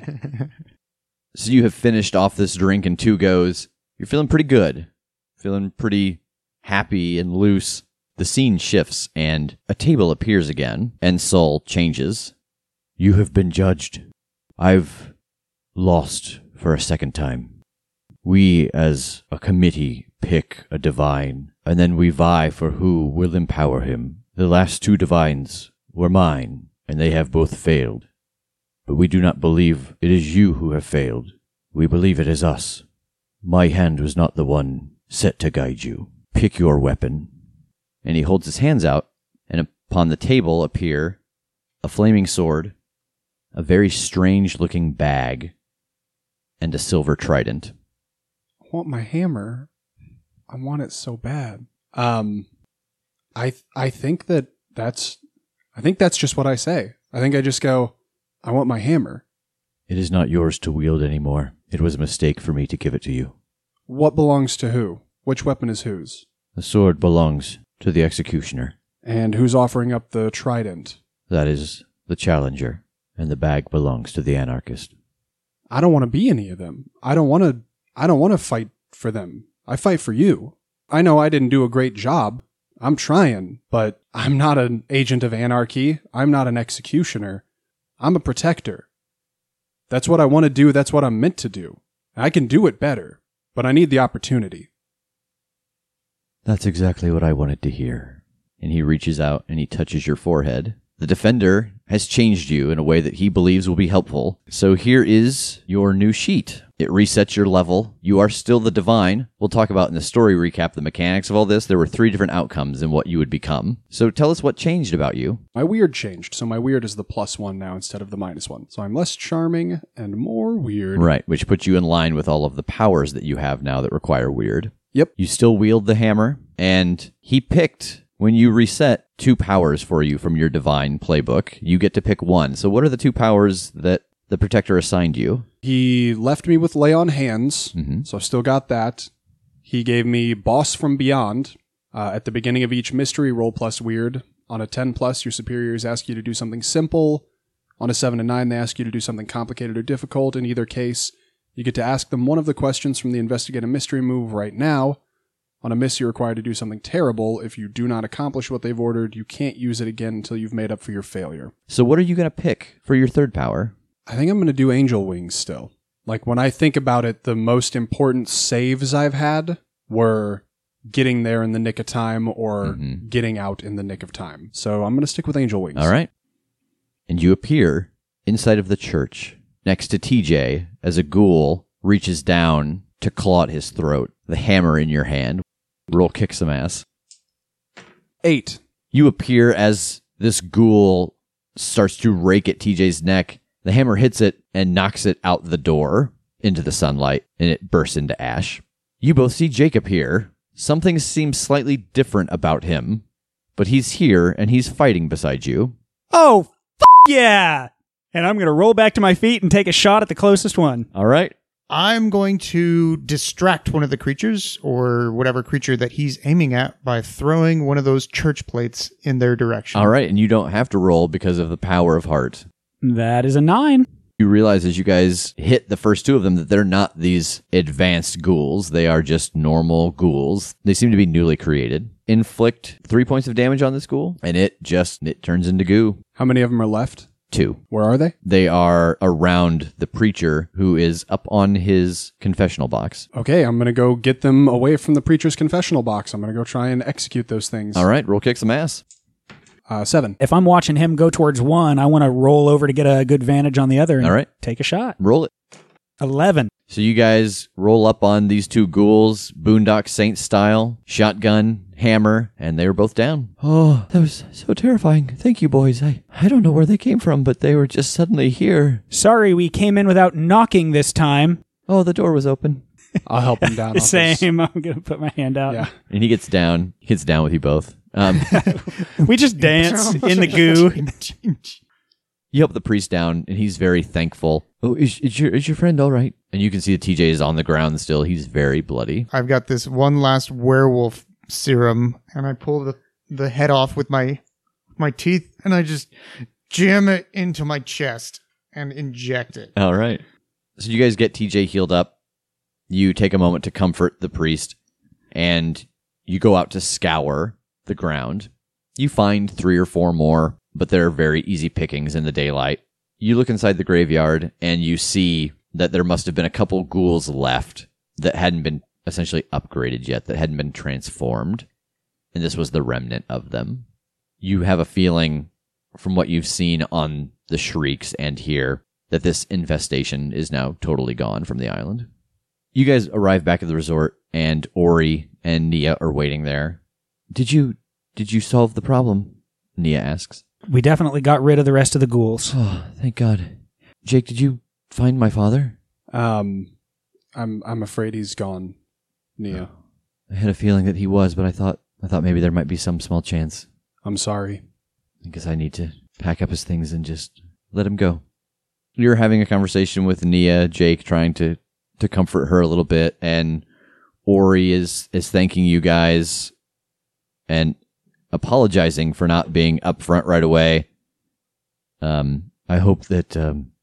So you have finished off this drink in 2 goes. You're feeling pretty good. Feeling pretty happy and loose. The scene shifts and a table appears again, and Soul changes. You have been judged. I've lost for a second time. We, as a committee, pick a divine, and then we vie for who will empower him. The last 2 divines were mine, and they have both failed. But we do not believe it is you who have failed. We believe it is us. My hand was not the one set to guide you. Pick your weapon. And he holds his hands out, and upon the table appear a flaming sword, a very strange-looking bag, and a silver trident. I want my hammer. I want it so bad. I think that's just what I say. I think I just go, I want my hammer. It is not yours to wield anymore. It was a mistake for me to give it to you. What belongs to who? Which weapon is whose? The sword belongs to the executioner. And who's offering up the trident? That is the challenger, and the bag belongs to the anarchist. I don't want to be any of them. I don't want to fight for them. I fight for you. I know I didn't do a great job. I'm trying, but I'm not an agent of anarchy. I'm not an executioner. I'm a protector. That's what I want to do. That's what I'm meant to do. I can do it better, but I need the opportunity. That's exactly what I wanted to hear. And he reaches out and he touches your forehead. The defender has changed you in a way that he believes will be helpful. So here is your new sheet. It resets your level. You are still the divine. We'll talk about in the story recap the mechanics of all this. There were 3 different outcomes in what you would become. So tell us what changed about you. My weird changed, so my weird is the +1 now instead of the -1. So I'm less charming and more weird. Right, which puts you in line with all of the powers that you have now that require weird. Yep. You still wield the hammer, and he picked, when you reset, 2 powers for you from your divine playbook. You get to pick 1. So what are the 2 powers that the protector assigned you? He left me with lay on hands, Mhm. so I've still got that. He gave me Boss from Beyond. At the beginning of each mystery, roll plus weird. On a 10+, your superiors ask you to do something simple. On a 7 to 9, they ask you to do something complicated or difficult. In either case, You get to ask them one of the questions from the Investigate a Mystery move right now. On a miss, you're required to do something terrible. If you do not accomplish what they've ordered, you can't use it again until you've made up for your failure. So what are you going to pick for your third power? I think I'm going to do Angel Wings still. Like, when I think about it, the most important saves I've had were getting there in the nick of time or getting out in the nick of time. So I'm going to stick with Angel Wings. All right. And you appear inside of the church next to TJ as a ghoul reaches down to claw at his throat, the hammer in your hand. Roll kick some ass. 8. You appear as this ghoul starts to rake at TJ's neck. The hammer hits it and knocks it out the door into the sunlight, and it bursts into ash. You both see Jake appear. Something seems slightly different about him, but he's here and he's fighting beside you. Oh, yeah! And I'm going to roll back to my feet and take a shot at the closest one. All right. I'm going to distract one of the creatures, or whatever creature that he's aiming at, by throwing one of those church plates in their direction. All right, and you don't have to roll because of the power of heart. That is a 9. You realize as you guys hit the first two of them that they're not these advanced ghouls. They are just normal ghouls. They seem to be newly created. Inflict 3 points of damage on this ghoul, and it turns into goo. How many of them are left? 2. Where are they? They are around the preacher who is up on his confessional box. Okay, I'm going to go get them away from the preacher's confessional box. I'm going to go try and execute those things. All right, roll kick some ass. 7. If I'm watching him go towards one, I want to roll over to get a good vantage on the other and All right. take a shot. Roll it. 11. So you guys roll up on these two ghouls, Boondock Saints style, shotgun, hammer, and they were both down. Oh, that was so terrifying. Thank you, boys. I don't know where they came from, but they were just suddenly here. Sorry we came in without knocking this time. Oh, the door was open. I'll help him down. Same. I'm going to put my hand out. Yeah. And he gets down. He gets down with you both. We just dance in the goo. You help the priest down, and he's very thankful. Oh, is your friend all right? And you can see that TJ is on the ground still. He's very bloody. I've got this one last werewolf serum, and I pull the head off with my teeth, and I just jam it into my chest and inject it. All right. So you guys get TJ healed up. You take a moment to comfort the priest, and you go out to scour the ground. You find 3 or 4 more, but they're very easy pickings in the daylight. You look inside the graveyard, and you see that there must have been a couple ghouls left that hadn't been essentially upgraded yet, that hadn't been transformed, and this was the remnant of them. You have a feeling, from what you've seen on the shrieks and here, that this infestation is now totally gone from the island. You guys arrive back at the resort, and Ori and Nia are waiting there. Did you solve the problem? Nia asks. We definitely got rid of the rest of the ghouls. Oh, thank God. Jake, did you find my father? I'm afraid he's gone, Nia. I had a feeling that he was, but I thought maybe there might be some small chance. I'm sorry. I guess I need to pack up his things and just let him go. You're having a conversation with Nia, Jake, trying to comfort her a little bit, and Ori is thanking you guys and apologizing for not being upfront right away. I hope that,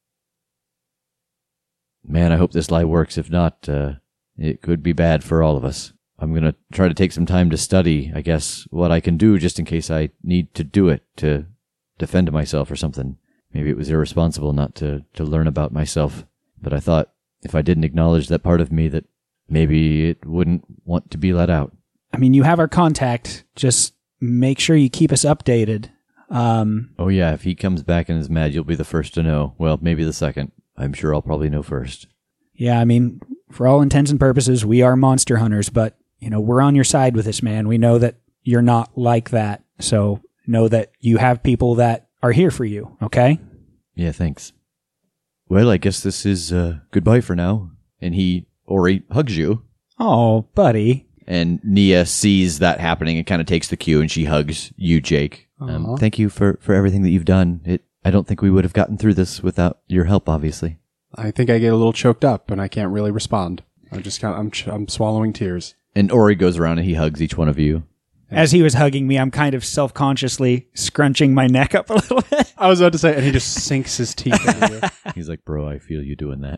I hope this lie works. If not, it could be bad for all of us. I'm going to try to take some time to study, I guess, what I can do just in case I need to do it to defend myself or something. Maybe it was irresponsible not to learn about myself, but I thought if I didn't acknowledge that part of me, that maybe it wouldn't want to be let out. I mean, you have our contact. Just make sure you keep us updated. Oh yeah, if he comes back and is mad, you'll be the first to know. Well, maybe the second. I'm sure I'll probably know first. Yeah, I mean, for all intents and purposes, we are monster hunters, but, we're on your side with this, man. We know that you're not like that, so know that you have people that are here for you, okay? Yeah, thanks. Well, I guess this is goodbye for now. And Ori hugs you. Oh, buddy. And Nia sees that happening and kind of takes the cue, and she hugs you, Jake. Thank you for everything that you've done. I don't think we would have gotten through this without your help, obviously. I think I get a little choked up, and I can't really respond. I'm swallowing tears. And Ori goes around and he hugs each one of you. As he was hugging me, I'm kind of self-consciously scrunching my neck up a little bit. I was about to say, and he just sinks his teeth into you. He's like, bro, I feel you doing that.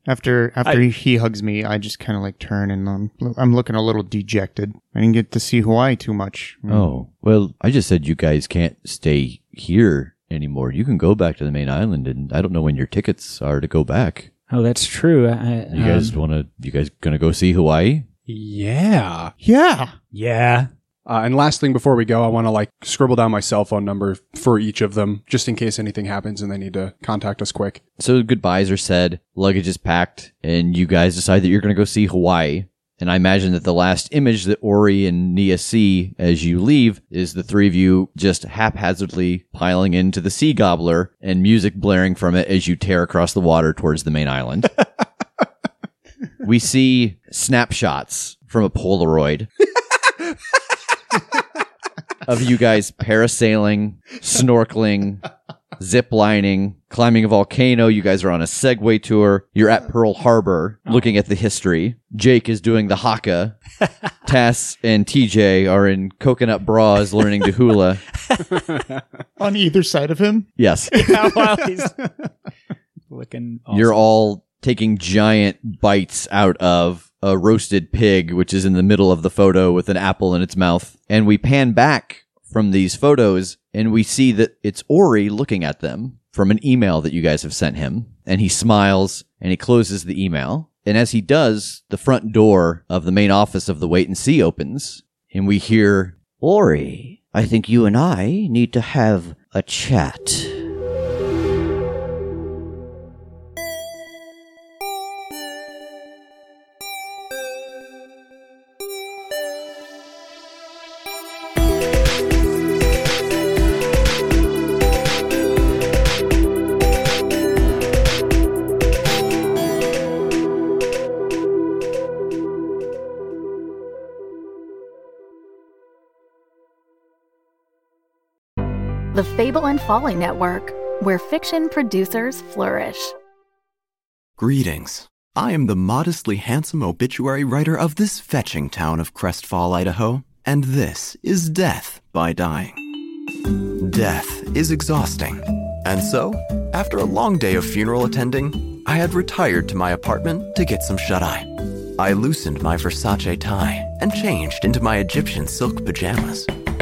After he hugs me, I just kind of like turn and I'm looking a little dejected. I didn't get to see Hawaii too much. Oh, well, I just said you guys can't stay here anymore. You can go back to the main island, and I don't know when your tickets are to go back. Oh, that's true. You guys gonna go see Hawaii? Yeah. Yeah. And last thing before we go, I want to like scribble down my cell phone number for each of them, just in case anything happens and they need to contact us quick. So goodbyes are said, luggage is packed, and you guys decide that you're going to go see Hawaii. And I imagine that the last image that Ori and Nia see as you leave is the three of you just haphazardly piling into the Sea Gobbler and music blaring from it as you tear across the water towards the main island. We see snapshots from a Polaroid of you guys parasailing, snorkeling, ziplining, climbing a volcano. You guys are on a Segway tour. You're at Pearl Harbor looking at the history. Jake is doing the haka. Tess and TJ are in coconut bras learning to hula. On either side of him? Yes. Yeah, while he's looking awesome. You're all taking giant bites out of a roasted pig, which is in the middle of the photo with an apple in its mouth. And we pan back from these photos and we see that it's Ori looking at them from an email that you guys have sent him. And he smiles and he closes the email. And as he does, the front door of the main office of the Wait and See opens and we hear, "Ori, I think you and I need to have a chat." The Fable and Folly Network, where fiction producers flourish. Greetings. I am the modestly handsome obituary writer of this fetching town of Crestfall, Idaho, and this is Death by Dying. Death is exhausting, and so, after a long day of funeral attending, I had retired to my apartment to get some shut-eye. I loosened my Versace tie and changed into my Egyptian silk pajamas.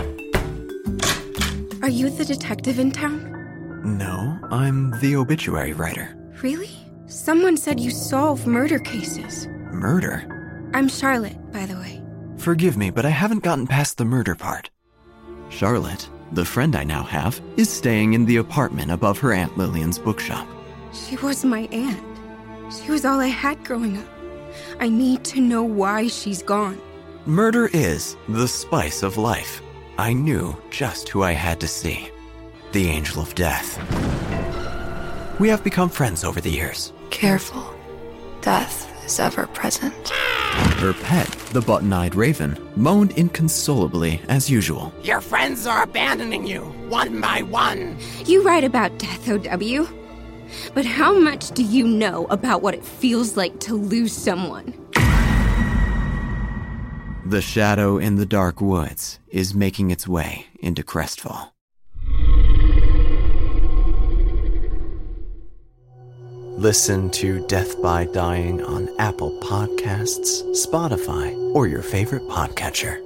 Are you the detective in town? No, I'm the obituary writer. Really? Someone said you solve murder cases. Murder? I'm Charlotte, by the way. Forgive me, but I haven't gotten past the murder part. Charlotte, the friend I now have, is staying in the apartment above her Aunt Lillian's bookshop. She was my aunt. She was all I had growing up. I need to know why she's gone. Murder is the spice of life. I knew just who I had to see. The Angel of Death. We have become friends over the years. Careful. Death is ever present. Her pet, the button-eyed raven, moaned inconsolably as usual. Your friends are abandoning you, one by one. You write about death, OW. But how much do you know about what it feels like to lose someone? The shadow in the dark woods is making its way into Crestfall. Listen to Death by Dying on Apple Podcasts, Spotify, or your favorite podcatcher.